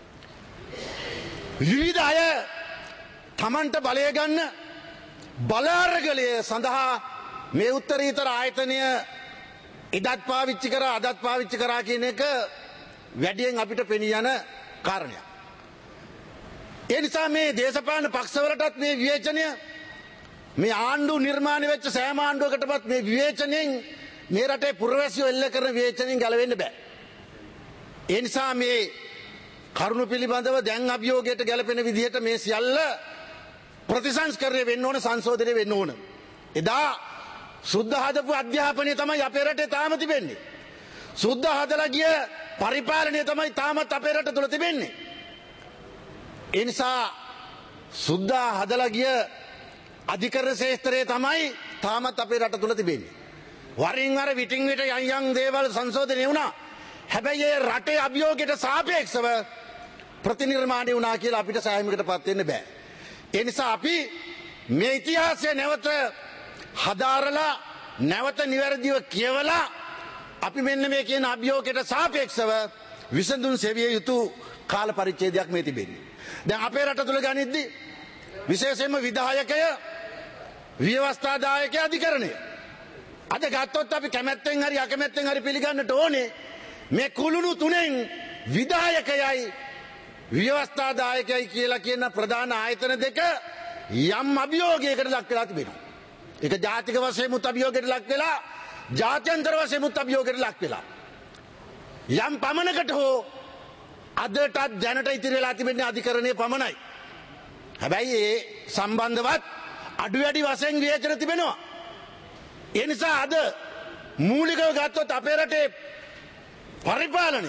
විවිධ අය තමන්ට බලය ගන්න බලාරගලය සඳහා මේ උත්තරීතර ආයතනය එදත් පාවිච්චි කරා, අදත් පාවිච්චි කරා කියන එක වැඩියෙන් අපිට පෙනී යන කාරණයක්. ඒ නිසා මේ දේශපාලන පක්ෂවලටත් මේ විවේචනය, මේ ආණ්ඩු නිර්මාණය වෙච්ච සෑම ආණ්ඩුවකටවත් මේ විවේචනයෙන්, මේ රටේ පුරවැසියෝ එල්ල කරන විවේචනයෙන් ගැලවෙන්න බෑ. ඒ නිසා මේ කරුණු පිළිබඳව දැන් අභියෝගයට ගැලපෙන විදිහට මේ සියල්ල ප්‍රතිසංස්කරණය වෙන්න ඕන, සංශෝධනය වෙන්න ඕන. එදා සුද්ධ හදපු අධ්‍යාපනය තමයි අපේ රටේ තාම තිබෙන්නේ. සුද්ධ හදලා ගිය පරිපාලනය තමයි තාමත් අපේ රට තුල තිබෙන්නේ. ඒ නිසා සුද්ධ හදලා ගිය අධිකරණ ශේස්ත්‍රයේ තමයි තාමත් අපේ රට තුල තිබෙන්නේ. වරින් වර විටින් විට යම් දේවල් සංශෝධනය වුණා. හැබැයි ඒ රටේ අභියෝගයට සාපේක්ෂව ප්‍රතිනිර්මාණය වුණා කියලා අපිට සෑහීමකටපත් වෙන්න බෑ. ඒ නිසා අපි මේ ඉතිහාසය නැවත හදාරලා, නැවත නිවැරදිව කියවලා අපි මෙන්න මේ කියන අභියෝගයට සාපේක්ෂව විසඳුම් සෙවිය යුතු කාල පරිච්ඡේදයක් මේ තිබෙන්නේ. දැන් අපේ රට තුල ගනිද්දී විශේෂයෙන්ම විධායකය, ව්‍යවස්ථාදායකය, අධිකරණය අද ගත්තොත් අපි කැමැත්තෙන් හරි අකමැත්තෙන් හරි පිළිගන්නට ඕනේ මේ කුළුණු තුනෙන් විධායකයයි ව්‍යවස්ථාදායකයයි කියලා කියන ප්‍රධාන ආයතන දෙක යම් අභියෝගයකට ලක් වෙලා තිබෙනවා. ඒක ජාතික වශයෙන් මුත් අභියෝගයට ලක් වෙලා, ජාත්‍යන්තර වශයෙන් මුත් අභියෝගයට ලක් වෙලා. යම් පමණකට හෝ අදටත් දැනට ඉතිරි වෙලා තිබෙන්නේ අධිකරණයේ පමණයි. හැබැයි ඒ සම්බන්ධවත් අඩු වැඩි වශයෙන් විවේචන තිබෙනවා. ඒ නිසා අද මූලිකව ගත්තොත් අපේ රටේ පරිපාලනය,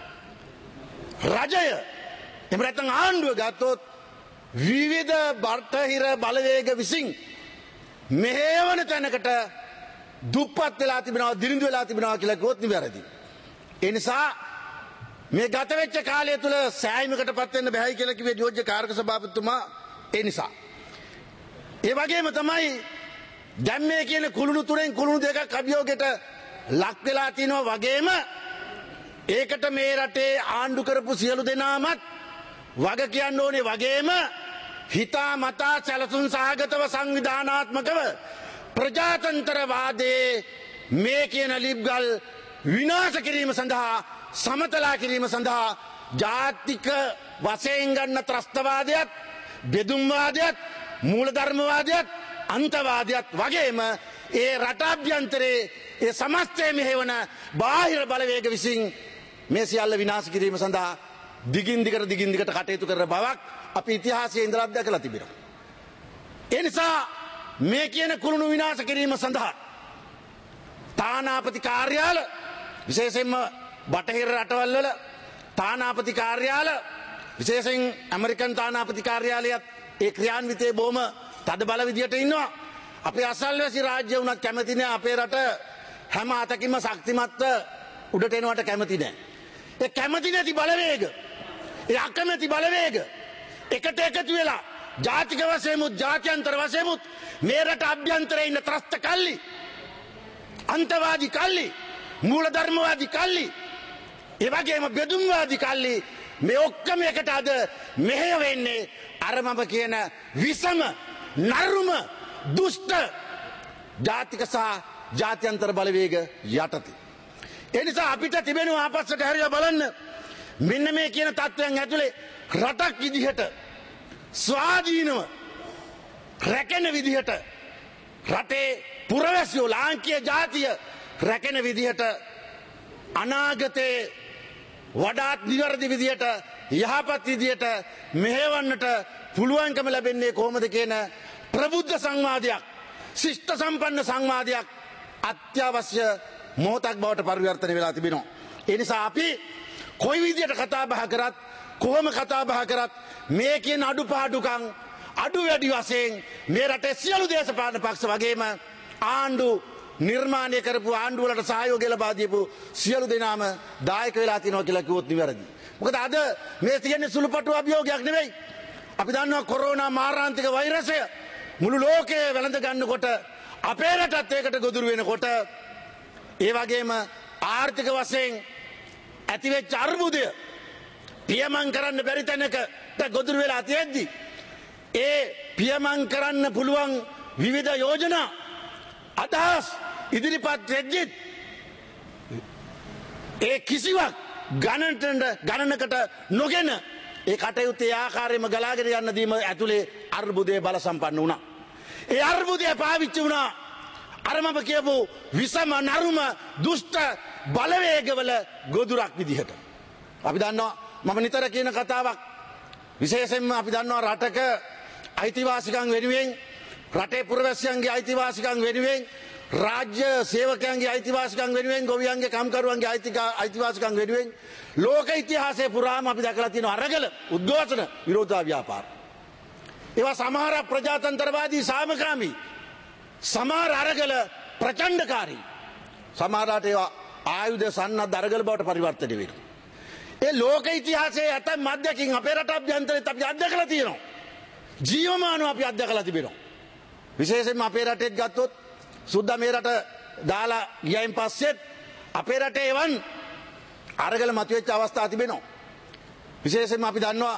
රජය, එහෙම නැත්නම් ආණ්ඩුව ගත්තොත් විවිධ බටහිර බලවේග විසින් මෙහෙවන තැනකට දුප්පත් වෙලා තිබෙනවා, දිරිඳු වෙලා තිබෙනවා කියලා කිව්වොත් නිවැරදි. ඒ නිසා මේ ගත වෙච්ච කාලය තුල සෑහීමකටපත් වෙන්න බෑයි කියලා කිව්වේ නියෝජ්‍ය කාර්ක සභාපතිතුමා. ඒ නිසා ඒ වගේම තමයි දැන් මේ කියන කුළුණු තුනෙන් කුළුණු දෙකක් අභියෝගයට ලක් වෙලා තිනවා වගේම ඒකට මේ රටේ ආණ්ඩු කරපු සියලු දෙනාමත් වග කියන්න ඕනේ වගේම හිතා මතා සැලසුම් සහගතව සංවිධානාත්මකව ප්‍රජාතන්ත්‍රවාදයේ මේ කියන ලිප්ගල් විනාශ කිරීම සඳහා, සමතලා කිරීම සඳහා ජාතික වශයෙන් ගන්න ත්‍රස්තවාදයත්, බෙදුම්වාදයත්, මූලධර්මවාදයත්, අන්තවාදයත් වගේම ඒ රටාභ්‍යන්තරයේ ඒ සමස්තය මෙහෙවන බාහිර බලවේග විසින් මේ සියල්ල විනාශ කිරීම සඳහා දිගින් දිගට කටයුතු කරන බවක් අපි ඉතිහාසයේ ඉඳලා දැකලා තිබෙනවා. ඒ නිසා මේ කියන කුළුණු විනාශ කිරීම සඳහා තානාපති කාර්යාල, විශේෂයෙන්ම බටහිර රටවල් වල තානාපති කාර්යාල, විශේෂයෙන් ඇමරිකන් තානාපති කාර්යාලයත් ඒ ක්‍රියාන්විතයේ බොහොම තද බල විදියට ඉන්නවා. අපේ අසල්වැසි රාජ්‍ය වුණත් කැමති නෑ අපේ රට හැම අතකින්ම ශක්තිමත්ව උඩට එනවට කැමති නෑ. ඒ කැමති නැති බලවේග, ඒ අකමැති බලවේග එකට එකතු වෙලා ජාතික වශයෙන්මුත් ජාත්‍යන්තර වශයෙන්මුත් මේ රට අභ්‍යන්තරයේ ඉන්න ත්‍රස්ත කල්ලි, අන්තවාදී කල්ලි, මූලධර්මවාදී කල්ලි, ඒ වගේම බෙදුම්වාදී කල්ලි මේ ඔක්කොම එකට අද මෙහෙය වෙන්නේ අර මම කියන විසම නරුම දුෂ්ට ජාතික සහ ජාත්‍යන්තර බලවේග යටතේ. ඒ නිසා අපිට තිබෙනවා ආපස්සට හැරිලා බලන්න මෙන්න මේ කියන තත්ත්වයන් ඇතුලේ රටක් විදිහට ස්වාධීනව රැකෙන විදිහට රටේ පුරවැසියෝ ලාංකීය ජාතිය රැකෙන විදිහට අනාගතේ වඩාත් නිවැරදි විදිහට යහපත් විදිහට මෙහෙවන්නට පුළුවන්කම ලැබෙන්නේ කොහොමද කියන ප්‍රබුද්ධ සංවාදයක්, ශිෂ්ට සම්පන්න සංවාදයක් අත්‍යවශ්‍ය මොහොතක් බවට පරිවර්තනය වෙලා තිබෙනවා. ඒ නිසා අපි කොයි විදිහට කතා බහ කරත් කොහොම කතා බහ කරත් මේ කියන අඩුපාඩුකම් අඩු වැඩි වශයෙන් මේ රටේ සියලු දේශපාලන පක්ෂ වගේම ආණ්ඩු නිර්මාණය කරපු ආණ්ඩුව වලට සහයෝගය ලබා දීපු සියලු දෙනාම දායක වෙලා තිනවා කියලා කිව්වොත් නිවැරදි. මොකද අද මේ තියෙන සුළුපටු අභියෝගයක් නෙවෙයි. අපි දන්නවා කොරෝනා මාරාන්තික වෛරසය මුළු ලෝකයේ වැළඳ ගන්නකොට අපේ රටත් ඒකට ගොදුරු වෙනකොට ඒ වගේම ආර්ථික වශයෙන් ඇතිවෙච්ච අර්බුදය පියමන් කරන්න බැරි තැනකට ගොදුරු වෙලා තියෙද්දි ඒ පියමන් කරන්න පුළුවන් විවිධ යෝජනා අදහස් ඉදිරිපත් වෙද්දිත් ඒ කිසිවක් ගණනකට නොගෙන ඒ කටයුත්තේ ආකාරයෙන්ම ගලාගෙන යන්න දීම ඇතුලේ අර්බුදයේ බල සම්පන්න වුණා. ඒ අර්බුදය පාවිච්චි වුණා අර මම කියපු විසම නරුම දුෂ්ට බලවේගවල ගොදුරක් විදිහට. අපි දන්නවා මම නිතර කියන කතාවක් විශේෂයෙන්ම අපි දන්නවා රටක අයිතිවාසිකම් වෙනුවෙන් රටේ පුරවැසියන්ගේ අයිතිවාසිකම් වෙනුවෙන් රාජ්‍ය සේවකයන්ගේ අයිතිවාසිකම් වෙනුවෙන් ගොවියන්ගේ කම්කරුවන්ගේ අයිතිවාසිකම් වෙනුවෙන් ලෝක ඉතිහාසයේ පුරාම අපි දැකලා තියෙනවා අරගල උද්ඝෝෂණ විරෝධතා ව්‍යාපාර. ඒවා සමහර ප්‍රජාතන්ත්‍රවාදී සාමකාමී සමහර අරගල ප්‍රචණ්ඩකාරී සමහරට ඒවා ආයුධ සන්නද්ධ අරගල බවට පරිවර්තනය වෙනවා. ඒ ලෝක ඉතිහාසයේ ඇතැම් අත්දැකීම් අපේ රට අභ්‍යන්තරෙත් අපි අත්දැකලා තියෙනවා. ජීවමානව අපි අත්දැකලා තිබෙනවා. විශේෂයෙන්ම අපේ රටේත් ගත්තොත් සුද්දා මේ රට දාලා ගියයින් පස්සෙත් අපේ රටේ එවන් අරගල මතුවෙච්ච අවස්ථා තිබෙනවා. විශේෂයෙන්ම අපි දන්නවා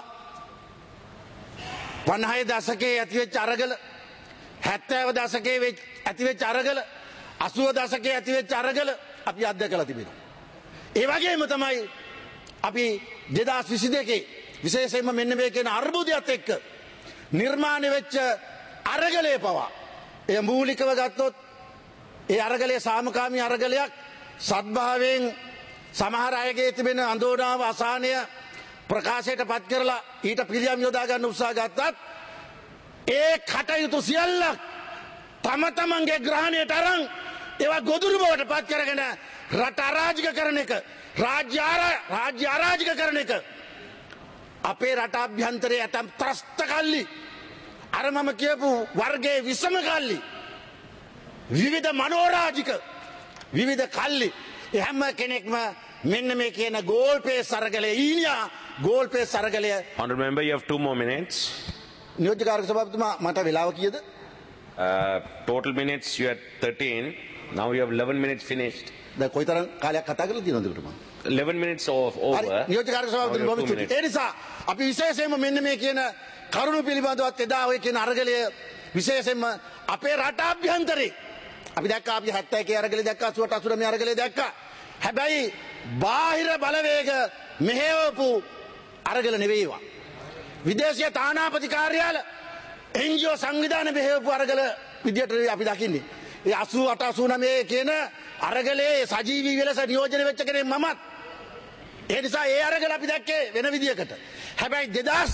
50 දශකයේ ඇතිවෙච්ච අරගල, 70 දශකයේ ඇතිවෙච්ච අරගල, 80 දශකයේ ඇතිවෙච්ච අරගල අපි අත්දැකලා තිබෙනවා. ඒ වගේම තමයි අපි 2022 විශේෂයෙන්ම මෙන්න මේ කියන අර්බුදයත් එක්ක නිර්මාණය වෙච්ච අරගලයේ පවා එය මූලිකව ගත්තොත් ඒ අරගලයේ සාමකාමී අරගලයක් සත්භාවයෙන් සමහර අයගේ තිබෙන අඳෝනාව අසහනය ප්‍රකාශයට පත් කරලා ඊට පිළියම් යොදා ගන්න උත්සාහ ගත්තත් ඒ කටයුතු සියල්ලක් තම තමන්ගේ ග්‍රහණයට අරන් ඒවා ගොදුරු බවට පත් කරගෙන රට අරාජික කරන එක රාජ්‍ය අරාජික කරන එක අපේ රට අභ්‍යන්තරයේ ඇතම් ත්‍රස්ත කල්ලි අර මම කියපු වර්ගයේ විසම කල්ලි විවිධ මනෝරාජික විවිධ කල්ලි හැම කෙනෙක්ම මෙන්න මේ කියන ගෝල්පේ සරගලේ ඊනියා ගෝල්පේ සරගලය. Honorable member, you have 2 more minutes. නියෝජ්‍ය කාර්ය සභාපතිතුමා මට වෙලාව කීයද? Total minutes you had 13. Now you have 11 minutes finished. දැන් කොයිතරම් කාලයක් කතා කරලා තියෙනවද ඒකට මම? 11 minutes over. නියෝජ්‍ය කාර්ය සභාපතිතුමා බොහොම ස්තුතියි. ඒ නිසා අපි විශේෂයෙන්ම මෙන්න මේ කියන කරුණු පිළිබඳවත් එදා ඔය කියන අරගලය විශේෂයෙන්ම අපේ රට අභ්‍යන්තරේ අපි දැක්කා අපි 71 අරගලේ දැක්කා 88 89 අරගලේ දැක්කා. හැබැයි බාහිර බලවේග මෙහෙවපු අරගල නෙවෙයිවා. විදේශීය තානාපති කාර්යාල NGO සංවිධාන මෙහෙවපු අරගල විදියට අපි දකින්නේ. ඒ 88 89 කියන අරගලේ සජීවී වෙලස නියෝජනය වෙච්ච කෙනෙක් මමත්. ඒ නිසා ඒ අරගල අපි දැක්කේ වෙන විදියකට. හැබැයි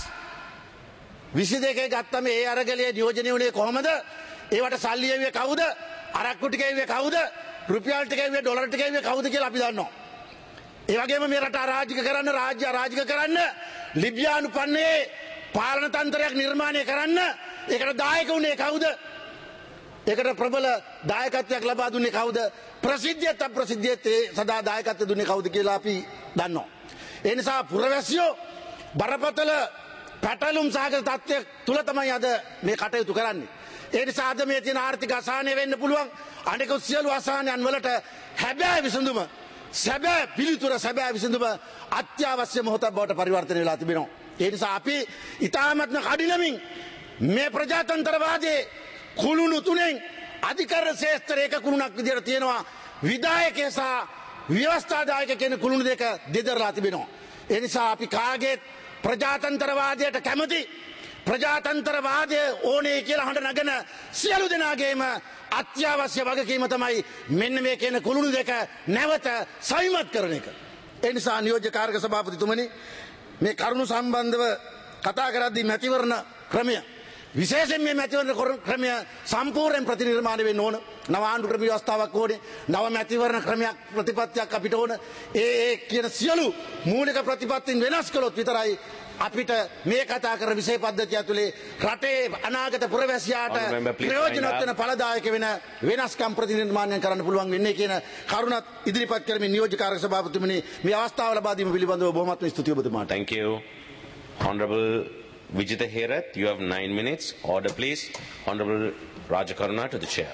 2022 ගත්තම ඒ අරගලේ නියෝජනය වුණේ කොහමද? ඒවට සල්ලි එව්වේ කවුද? අරක්කු ටික එව්වේ කවුද? රුපියල් ටික එව්වේ ඩොලර් ටික එව්වේ කවුද කියලා අපි දන්නවා. ඒ වගේම මේ රට අරාජික කරන්න රාජ්‍ය අරාජික කරන්න ලිබියානු පන්නේ පාලන තන්ත්‍රයක් නිර්මාණය කරන්න ඒකට දායක වුණේ කවුද? ඒකට ප්‍රබල දායකත්වයක් ලබා දුන්නේ කවුද? ප්‍රසිද්ධියත් අප්‍රසිද්ධියත් සදා දායකත්ව දුන්නේ කවුද කියලා අපි දන්නවා. ඒ නිසා පුරවැසියෝ බරපතල පැටලුම් සහගත තත්ත්වයක් තුල තමයි අද මේ කටයුතු කරන්නේ. ඒ නිසා අද මේ තියෙන ආර්ථික අසහනය වෙන්න පුළුවන්. අනිකුත් සියලු අසහනයන් වලට හැබෑ විසඳුම, සැබෑ පිළිතුර, සැබෑ විසඳුම අත්‍යවශ්‍ය මොහොතක් බවට පරිවර්තනය වෙලා තිබෙනවා. ඒ නිසා අපි ඉතාමත්ම කඩිනමින් මේ ප්‍රජාතන්ත්‍රවාදයේ කුළුණු තුනෙන් අධිකරණ ශේෂ්ත්‍රයේ එක කුළුණක් විදියට තියෙනවා. විධායකය සහ ව්‍යවස්ථාදායක කියන කුළුණු දෙක දෙදරලා තිබෙනවා. ඒ නිසා අපි කාගේත් ප්‍රජාතන්ත්‍රවාදයට කැමති, ප්‍රජාතන්ත්‍රවාදය ඕනේ කියලා හඬ නගන සියලු දෙනාගේම අත්‍යවශ්‍ය වගකීම තමයි මෙන්න මේ කියන කුළුණු දෙක නැවත සවිමත් කරන එක. ඒ නිසා නියෝජ්‍ය කාර්ක සභාපතිතුමනි, මේ කරුණු සම්බන්ධව කතා කරද්දී මැතිවරණ ක්‍රමය, විශේෂයෙන් මේ මැතිවරණ ක්‍රමය සම්පූර්ණයෙන් ප්‍රතිනිර්මාණය වෙන්න ඕන. නව ආණ්ඩු ක්‍රම ව්‍යවස්ථාවක් ඕනේ. නව මැතිවරණ ක්‍රමයක්, ප්‍රතිපත්තියක් අපිට ඕන. ඒ කියන සියලු මූලික ප්‍රතිපත්තීන් වෙනස් කළොත් විතරයි අපිට මේ කතා කරන විෂය පද්ධතිය ඇතුලේ රටේ අනාගත පුරවැසියාට ප්‍රයෝජනවත් වෙන ඵලදායක වෙන වෙනස්කම් ප්‍රතිනිර්මාණය කරන්න පුළුවන් වෙන්නේ කියන කරුණත් ඉදිරිපත් කරමින් නියෝජ්‍ය කාර්ය සභාපතිතුමනි, මේ අවස්ථාව ලබා දීම පිළිබඳව බොහොමත්ම ස්තුතියි ඔබතුමාට. Thank you. Honorable Vijita Herath, you have 9 minutes. Order please. Honorable Rajakaruna to the chair.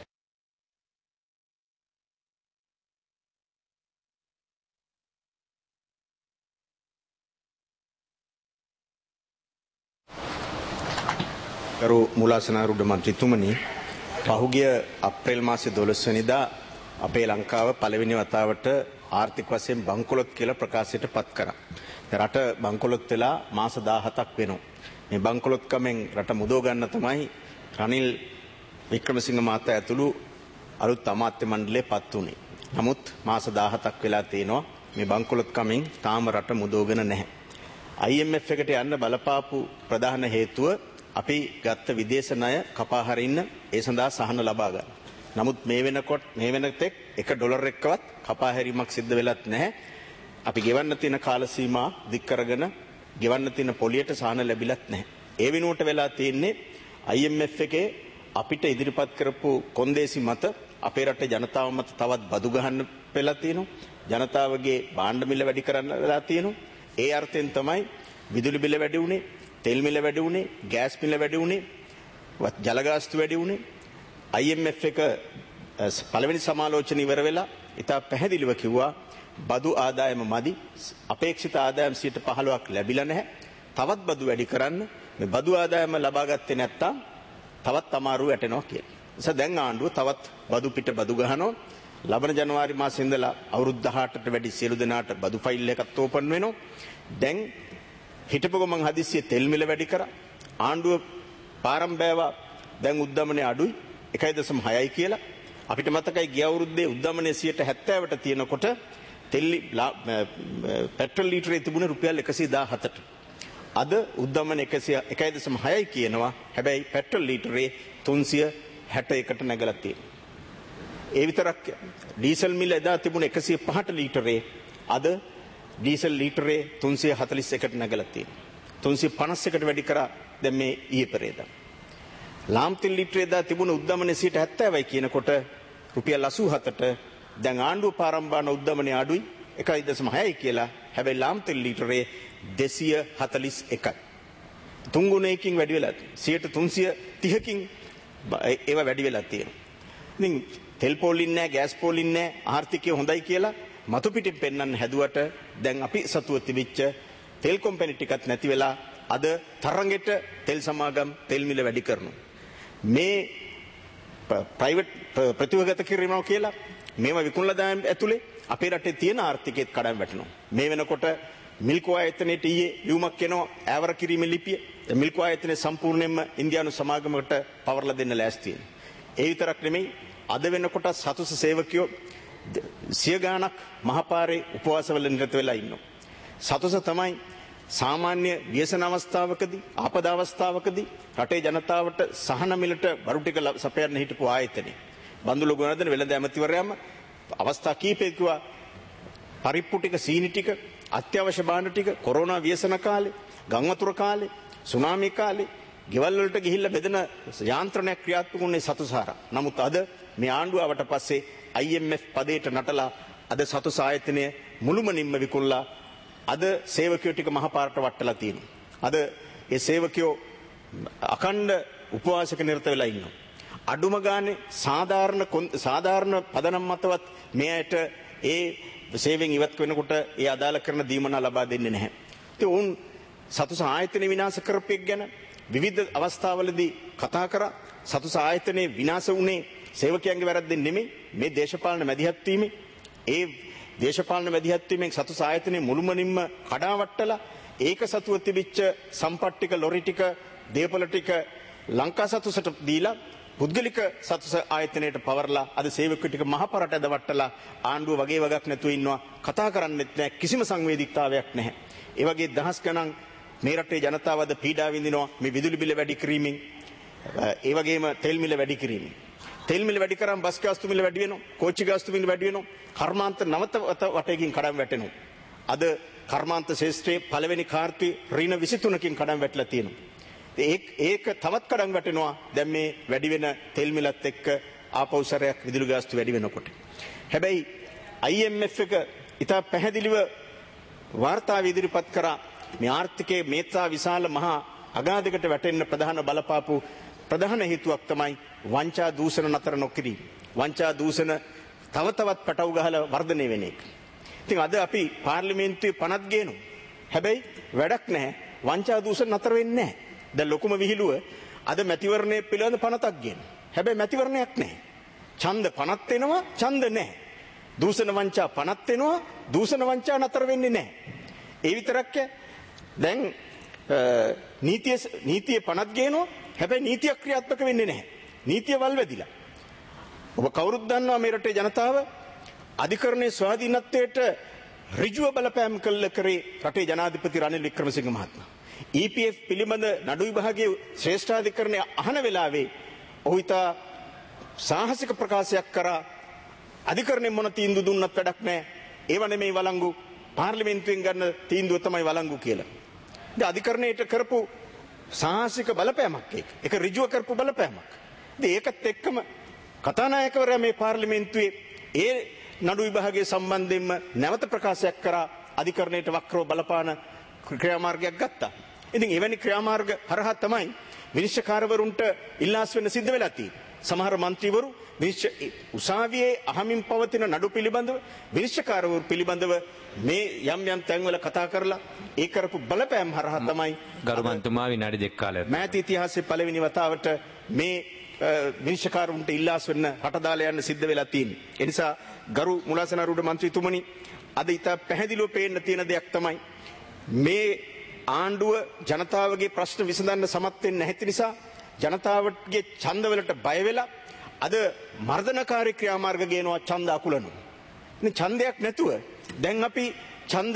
ගරු මුලාසනාරූඪ මන්ත්‍රීතුමනි, පහුගිය අප්‍රේල් මාසේ 12 වෙනිදා අපේ ලංකාව පළවෙනි වතාවට ආර්ථික වශයෙන් බංකොලොත් කියලා ප්‍රකාශයට පත් කරා. රට බංකොලොත් වෙලා මාස 17ක් වෙනවා. මේ බංකොලොත්කමෙන් රට මුදව ගන්න තමයි රනිල් වික්‍රමසිංහ මහතා ඇතුළු අලුත් අමාත්‍ය මණ්ඩලය පත් වුණේ. නමුත් මාස 17ක් වෙලා තියෙනවා මේ බංකොලොත්කමෙන් තාම රට මුදවගෙන නැහැ. IMF එකට යන්න බලපාපු ප්‍රධාන හේතුව අපි ගත්ත විදේශ ණය කපා හරින්න, ඒ සඳහා සහන ලබා ගන්න. නමුත් මේ වෙනතෙක් $1 එක්කවත් කපා හැරීමක් සිද්ධ වෙලත් නැහැ. අපි ගෙවන්න තියෙන කාල සීමා දික් කරගෙන ගෙවන්න තියෙන පොලියට සහන ලැබිලත් නැහැ. ඒ වෙනුවට වෙලා තියෙන්නේ IMF එකේ අපිට ඉදිරිපත් කරපු කොන්දේසි මත අපේ රටේ ජනතාව මත තවත් බදු ගහන්න වෙලා තියෙනවා. ජනතාවගේ භාණ්ඩ මිල වැඩි කරන්න වෙලා තියෙනවා. ඒ අර්ථයෙන් තමයි විදුලි බිල වැඩි වුණේ, තෙල් මිල වැඩි වුණේ, ගෑස් මිල වැඩි වුණේ, ජල ගාස්තු වැඩි වුණේ. IMF එක පළවෙනි සමාලෝචන ඉවර වෙලා ඉතා පැහැදිලිව කිව්වා බදු ආදායම මදි, අපේක්ෂිත ආදායම් 15%ක් ලැබිලා නැහැ, තවත් බදු වැඩි කරන්න, මේ බදු ආදායම ලබා ගත්තේ නැත්තම් තවත් අමාරු වැටෙනවා කියලා. නිසා දැන් ආණ්ඩුව තවත් බදු පිට බදු ගහනවා. ලබන ජනවාරි මාසෙ ඉඳලා අවුරුදු 18ට වැඩි සියලු දෙනාට බදු ෆයිල් එකක් ඕපන් වෙනවා. දැන් හිටපු ගමන් හදිස්සියේ තෙල් මිල වැඩි කරා. ආණ්ඩුව පාරම් බෑවා දැන් උද්දමනය අඩුයි 1.6යි කියලා. අපිට මතකයි ගිය අවුරුද්දේ උද්දමනය 70%ට තියෙනකොට පෙට්‍රල් ලීටරේ තිබුණේ රුපියල් 117ට. අද උද්දමනය 1.6යි කියනවා. හැබැයි පෙට්‍රල් ලීටරේ 361ට නැගලා තියෙනවා. ඒ විතරක් ඩීසල් මිල එදා තිබුණ 105ට ලීටරේ අද ඩීසල් ලීටරේ 341ට නැගලා තියෙනවා. 351ට වැඩි කරා දැන් මේ ඊයේ පෙරේදා. ලාම් තෙල් ලීටරේ එදා තිබුණ උද්දමනය 70%යි කියනකොට රුපියල් 87ට දැන් ආණ්ඩුව පාරම්බාන උද්දමනය අඩුයි 1.6යි කියලා. හැබැයි ලාම් තෙල් ලීටරේ 241යි. තුන් ගුණයකින් වැඩි වෙලා තියෙනවා. 330කින් ඒවා වැඩි වෙලා තියෙනවා. ඉතින් තෙල් පොලින් නැහැ, ගෑස් පොලින් නැහැ, ආර්ථිකය හොඳයි කියලා මතු පිටින් පෙන්වන්න හැදුවට දැන් අපි සතුව තිබිච්ච තෙල් කම්පැනි ටිකක් නැති වෙලා අද තරංගෙට තෙල් සමාගම් තෙල් මිල වැඩි කරනවා. මේ ප්‍රයිවට් ප්‍රතිවගත කිරීමක් කියලා මේවා විකුණලා දාන ඇතුලේ අපේ රටේ තියෙන ආර්ථිකයත් කඩන් වැටෙනවා. මේ වෙනකොට මිල්කෝ ආයතනයේට ඊයේ ලියුමක් එනවා ඈවර කිරීමේ ලිපිය. මිල්කෝ ආයතනය සම්පූර්ණයෙන්ම ඉන්දියානු සමාගමකට පවර්ලා දෙන්න ලෑස්ති වෙනවා. ඒ විතරක් නෙමෙයි අද වෙනකොට සතුස සේවකයෝ 100 ගාණක් මහපාරේ උපවාසවල නිරත වෙලා ඉන්නවා. සතුස තමයි සාමාන්‍ය ව්‍යසන අවස්ථාවකදී, ආපදා අවස්ථාවකදී රටේ ජනතාවට සහන මිලට බරු ටික සපයන්න හිටපු ආයතනය. බන්දුල ගුණවර්ධන වෙළඳ ඇමතිවරයාම අවස්ථා කීපයක කිව්වා පරිප්පු ටික, සීනි ටික, අත්‍යවශ්‍ය භාණ්ඩ ටික කොරෝනා ව්‍යසන කාලේ, ගම් වතුර කාලේ, සුනාමි කාලේ ගෙවල් වලට ගිහිල්ලා බෙදෙන යාන්ත්‍රණයක් ක්‍රියාත්මක වුණේ සතුසාරා. නමුත් අද මේ ආණ්ඩුවට පස්සේ IMF පදේට නටලා අද සතුස ආයතනය මුළුමනින්ම විකුණලා අද සේවකයෝ ටික මහපාරට වටලා තියෙනවා. අද ඒ සේවකයෝ අඛණ්ඩ උපවාසක නිරත වෙලා ඉන්නවා. අඩුම ගානේ සාධාරණ පදනම් මතවත් මේ අයට ඒ සේවයෙන් ඉවත් වෙනකොට ඒ අදාළ කරන දීමනා ලබා දෙන්නේ නැහැ. ඉතින් ඔවුන් සතුස ආයතන විනාශ කරපෙක් ගැන විවිධ අවස්ථාවලදී කතා කරා. සතුස ආයතනයේ විනාශ වුණේ සේවකයන්ගේ වැරද්දෙන් නෙමෙයි. මේ දේශපාලන මැදිහත් වීමේ ඒ දේශපාලන මැදිහත් වීමෙන් සතුස ආයතනයේ මුළුමනින්ම කඩාවට්ටලා ඒක සතුව තිබිච්ච සම්පත් ටික ලොරි ටික දේපල ටික ලංකා සතුසට දීලා පුද්ගලික සතුස ආයතනයට පවර්ලා අද සේවක ටික මහපරට ඇදවට්ටලා ආණ්ඩුව වගේ වගක් නැතුව ඉන්නවා. කතා කරන්නෙත් නැහැ. කිසිම සංවේදීතාවයක් නැහැ. ඒ වගේ දහස් ගණන් මේ රටේ ජනතාව අද පීඩා විඳිනවා මේ විදුලි බිල වැඩි කිරීමෙන්. ඒ වගේම තෙල් මිල වැඩි කිරීමෙන්. තෙල් මිල වැඩි කරාම බස් ගාස්තු මිල වැඩි වෙනවා. කෝච්චි ගාස්තු මිල වැඩි වෙනවා. කර්මාන්ත නවත වටේකින් කඩම් වැටෙනවා. අද කර්මාන්ත ශේෂ්ත්‍රයේ පළවෙනි කාර්තුවේ ඍණ 23කින් කඩම් වැටලා තියෙනවා. ඒක තවත් කඩම් වැටෙනවා දැන් මේ වැඩි වෙන තෙල් මිලත් එක්ක ආපහු සැරයක් විදුලි ගාස්තු වැඩි වෙනකොට. හැබැයි IMF එක ඉතා පැහැදිලිව වාර්තාව ඉදිරිපත් කරා මේ ආර්ථිකයේ මේතා විශාල මහා අගාධයකට වැටෙන්න ප්‍රධාන බලපාපු ප්‍රධාන හේතුවක් තමයි වංචා දූෂණ නතර නොකිරීම. වංචා දූෂණ තව තවත් පැටව ගහලා වර්ධනය වෙන එක. ඉතින් අද අපි පාර්ලිමේන්තුවේ පනත් ගේනවා. හැබැයි වැඩක් නැහැ. වංචා දූෂණ නතර වෙන්නේ නැහැ. දැන් ලොකුම විහිළුව අද මැතිවරණයේ පිළිවෙල පනතක් ගේනවා. හැබැයි මැතිවරණයක් නැහැ. ඡන්ද පනත් වෙනවා, ඡන්ද නැහැ. දූෂණ වංචා පනත් වෙනවා, දූෂණ වංචා නතර වෙන්නේ නැහැ. ඒ විතරක් දැන් නීතිය පනත් ගේනවා, හැබැයි නීතිය ක්‍රියාත්මක වෙන්නේ නැහැ. නීතිය වල් වැදිලා. ඔබ කවුරුත් දන්නවා මේ රටේ ජනතාව අධිකරණයේ ස්වාධීනත්වයට ඍජුව බලපෑම් කළ කරේ රටේ ජනාධිපති රනිල් වික්‍රමසිංහ මහත්මයා. EPF පිළිබඳ නඩු විභාගයේ ශ්‍රේෂ්ඨාධිකරණය අහන වෙලාවේ ඔහු ඉතා සාහසික ප්‍රකාශයක් කරා අධිකරණයෙන් මොන තීන්දුව දුන්නත් වැඩක් නැහැ. ඒව නෙමෙයි වළංගු, පාර්ලිමේන්තුවෙන් ගන්න තීන්දුව තමයි වළංගු කියලා. ඉතින් අධිකරණයට කරපු සාහසික බලපෑමක් ඒක. ඒක ඍජුව කරපු බලපෑමක්. ඉතින් ඒකත් එක්කම කතානායකවරයා මේ පාර්ලිමේන්තුවේ ඒ නඩු විභාගයේ සම්බන්ධයෙන්ම නැවත ප්‍රකාශයක් කරා අධිකරණයට වක්‍රව බලපාන ක්‍රියාමාර්ගයක් ගත්තා. ඉතින් එවැනි ක්‍රියාමාර්ග හරහා තමයි විනිශ්චයකාරවරුන්ට ඉල්ලාස් වෙන්න සිද්ධ වෙලා තියෙන්නේ. සමහර മന്ത്രിවරු උසාවියේ අහමින් පවතින නඩු පිළිබඳව විනිශ්චයකාරවරු පිළිබඳව මේ යම් තැන්වල කතා කරලා ඒ කරපු බලපෑම් හරහා තමයි ගරු මන්තුමා විනාඩි 2 කාලයක් මෑත ඉතිහාසයේ පළවෙනි වතාවට මේ විනිශ්චයකාරවරුන්ට ඉල්ලාස් වෙන්න හටදාලා යන්න සිද්ධ වෙලා තියෙන්නේ. ඒ නිසා ගරු මුලාසනාරූඪ මන්ත්‍රීතුමනි අද ඉතා පැහැදිලිව පේන්න තියෙන දෙයක් තමයි මේ ආණ්ඩුව ජනතාවගේ ප්‍රශ්න විසඳන්න සමත් වෙන්නේ නැති නිසා ජනතාවගේ ඡන්දවලට බය වෙලා අද මර්ධනකාරී ක්‍රියාමාර්ග ගේනවා ඡන්ද අකුලනවා. ඉතින් ඡන්දයක් නැතුව දැන් අපි ඡන්ද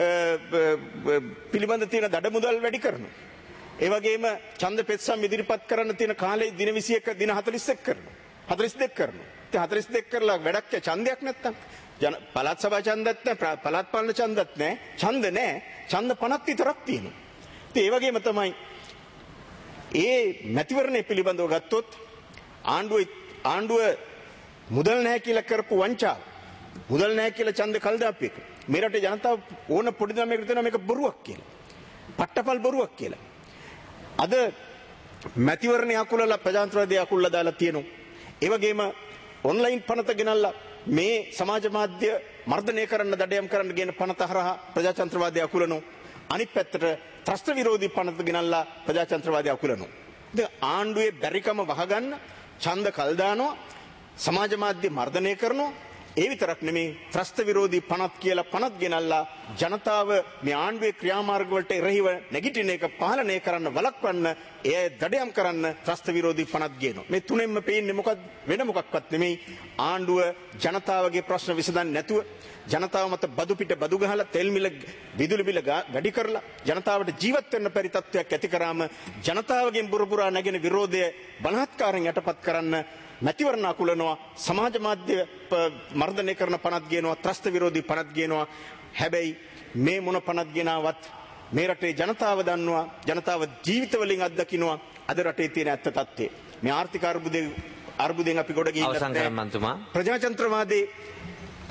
පිළිබඳ තියෙන දඩමුදල් වැඩි කරනවා. ඒ වගේම ඡන්ද පෙත්සම් ඉදිරිපත් කරන්න තියෙන කාලේ දින 21 දින 41 කරනවා. 42 කරනවා. ඉතින් 42 කරලා වැඩක් ඡන්දයක් නැත්තම් පළාත් සභා ඡන්දත් නැහැ, පළාත් පාලන ඡන්දත් නැහැ, ඡන්ද නැහැ, ඡන්ද 50ක් විතරක් තියෙනවා. ඉතින් ඒ වගේම තමයි ඒ මැතිවරණය පිළිබඳව ගත්තොත් ආණ්ඩුව මුදල් නැහැ කියලා කරපු වංචාව, මුදල් නැහැ කියලා ඡන්ද කල් දාපු එක මේ රටේ ජනතාව ඕන පොඩි ළමයෙකුට දෙනවා මේක බොරුවක් කියලා. පට්ටපල් බොරුවක් කියලා. අද මැතිවරණය අකුලලා ප්‍රජාතන්ත්‍රවාදී අකුලලා දාලා තියෙනවා. ඒ වගේම ඔන්ලයින් පනත ගෙනල්ලා මේ සමාජ මාධ්‍ය මර්ධනය කරන්න දඩයම් කරන්න කියන පනත හරහා ප්‍රජාතන්ත්‍රවාදී අකුලනවා. අනිත් පැත්තට ත්‍රස්ත විරෝධී පනත ගෙනල්ලා ප්‍රජාතන්ත්‍රවාදී අකුලනවා. ඉතින් ආණ්ඩුවේ බැරිකම වහගන්න ඡන්ද කල් දානවා, සමාජ මාධ්‍ය මර්ධනය කරනවා. ඒ විතරක් නෙමෙයි ත්‍රස්ත විරෝධී පනත් කියලා පනත් ගෙනල්ලා ජනතාව මේ ආණ්ඩුවේ ක්‍රියාමාර්ග වලට එරෙහිව නැගිටින එක පාලනය කරන්න වළක්වන්න එය දඩයම් කරන්න ත්‍රස්ත විරෝධී පනත් ගේනවා. මේ තුනෙන්ම පේන්නේ මොකක්ද? වෙන මොකක්වත් නෙමෙයි. ආණ්ඩුව ජනතාවගේ ප්‍රශ්න විසඳන්නේ නැතුව ජනතාව මත බදු පිට බදු ගහලා තෙල් මිල විදුලි බිල වැඩි කරලා ජනතාවට ජීවත් වෙන්න බැරි තත්ත්වයක් ඇති කරාම ජනතාවගෙන් බුරබුරා නැගෙන විරෝධය බලහත්කාරයෙන් යටපත් කරන්න මැතිවරණ අකුලනවා, සමාජ මාධ්‍ය මර්ධනය කරන පනත් ගේනවා, ත්‍රස්ත විරෝධී පනත් ගේනවා. හැබැයි මේ මොන පනත් ගෙනාවත් මේ රටේ ජනතාව දන්නවා, ජනතාව ජීවිතවලින් අත්දකින්නවා අද රටේ තියෙන ඇත්ත තත්ත්වය. මේ ආර්ථික අර්බුදයෙන් අපි ගොඩ ගිහින් අවසන් කරන්න මන්තුමා. ප්‍රජාතන්ත්‍රවාදී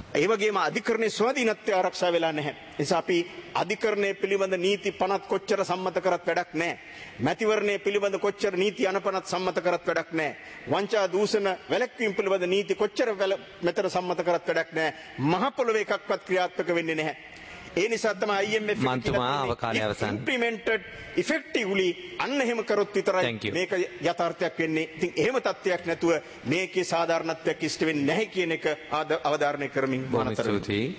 ඒ වගේම අධිකරණයේ ස්වාධීනත්වය ආරක්ෂා වෙලා නැහැ. ඒ නිසා අපි අධිකරණයේ පිළිබඳ නීති පනත් කොච්චර සම්මත කරත් වැඩක් නැහැ. මැතිවරණයේ පිළිබඳ කොච්චර නීති අනපනත් සම්මත කරත් වැඩක් නැහැ. වංචා දූෂණ වැළැක්වීම පිළිබඳ නීති කොච්චර මෙතන සම්මත කරත් වැඩක් නැහැ. මහ පොළොවේ එකක්වත් ක්‍රියාත්මක වෙන්නේ නැහැ. ඒ නිසා තමයි IMF මන්තුමා අවකාශය අවසන්. implemented effectively අන්න එහෙම කරොත් විතරයි මේක යථාර්ථයක් වෙන්නේ. ඉතින් එහෙම තත්ත්වයක් නැතුව මේකේ සාධාරණත්වයක් ඉෂ්ට වෙන්නේ නැහැ කියන එක අවධාරණය කරමින් බොහොම ස්තුතියි.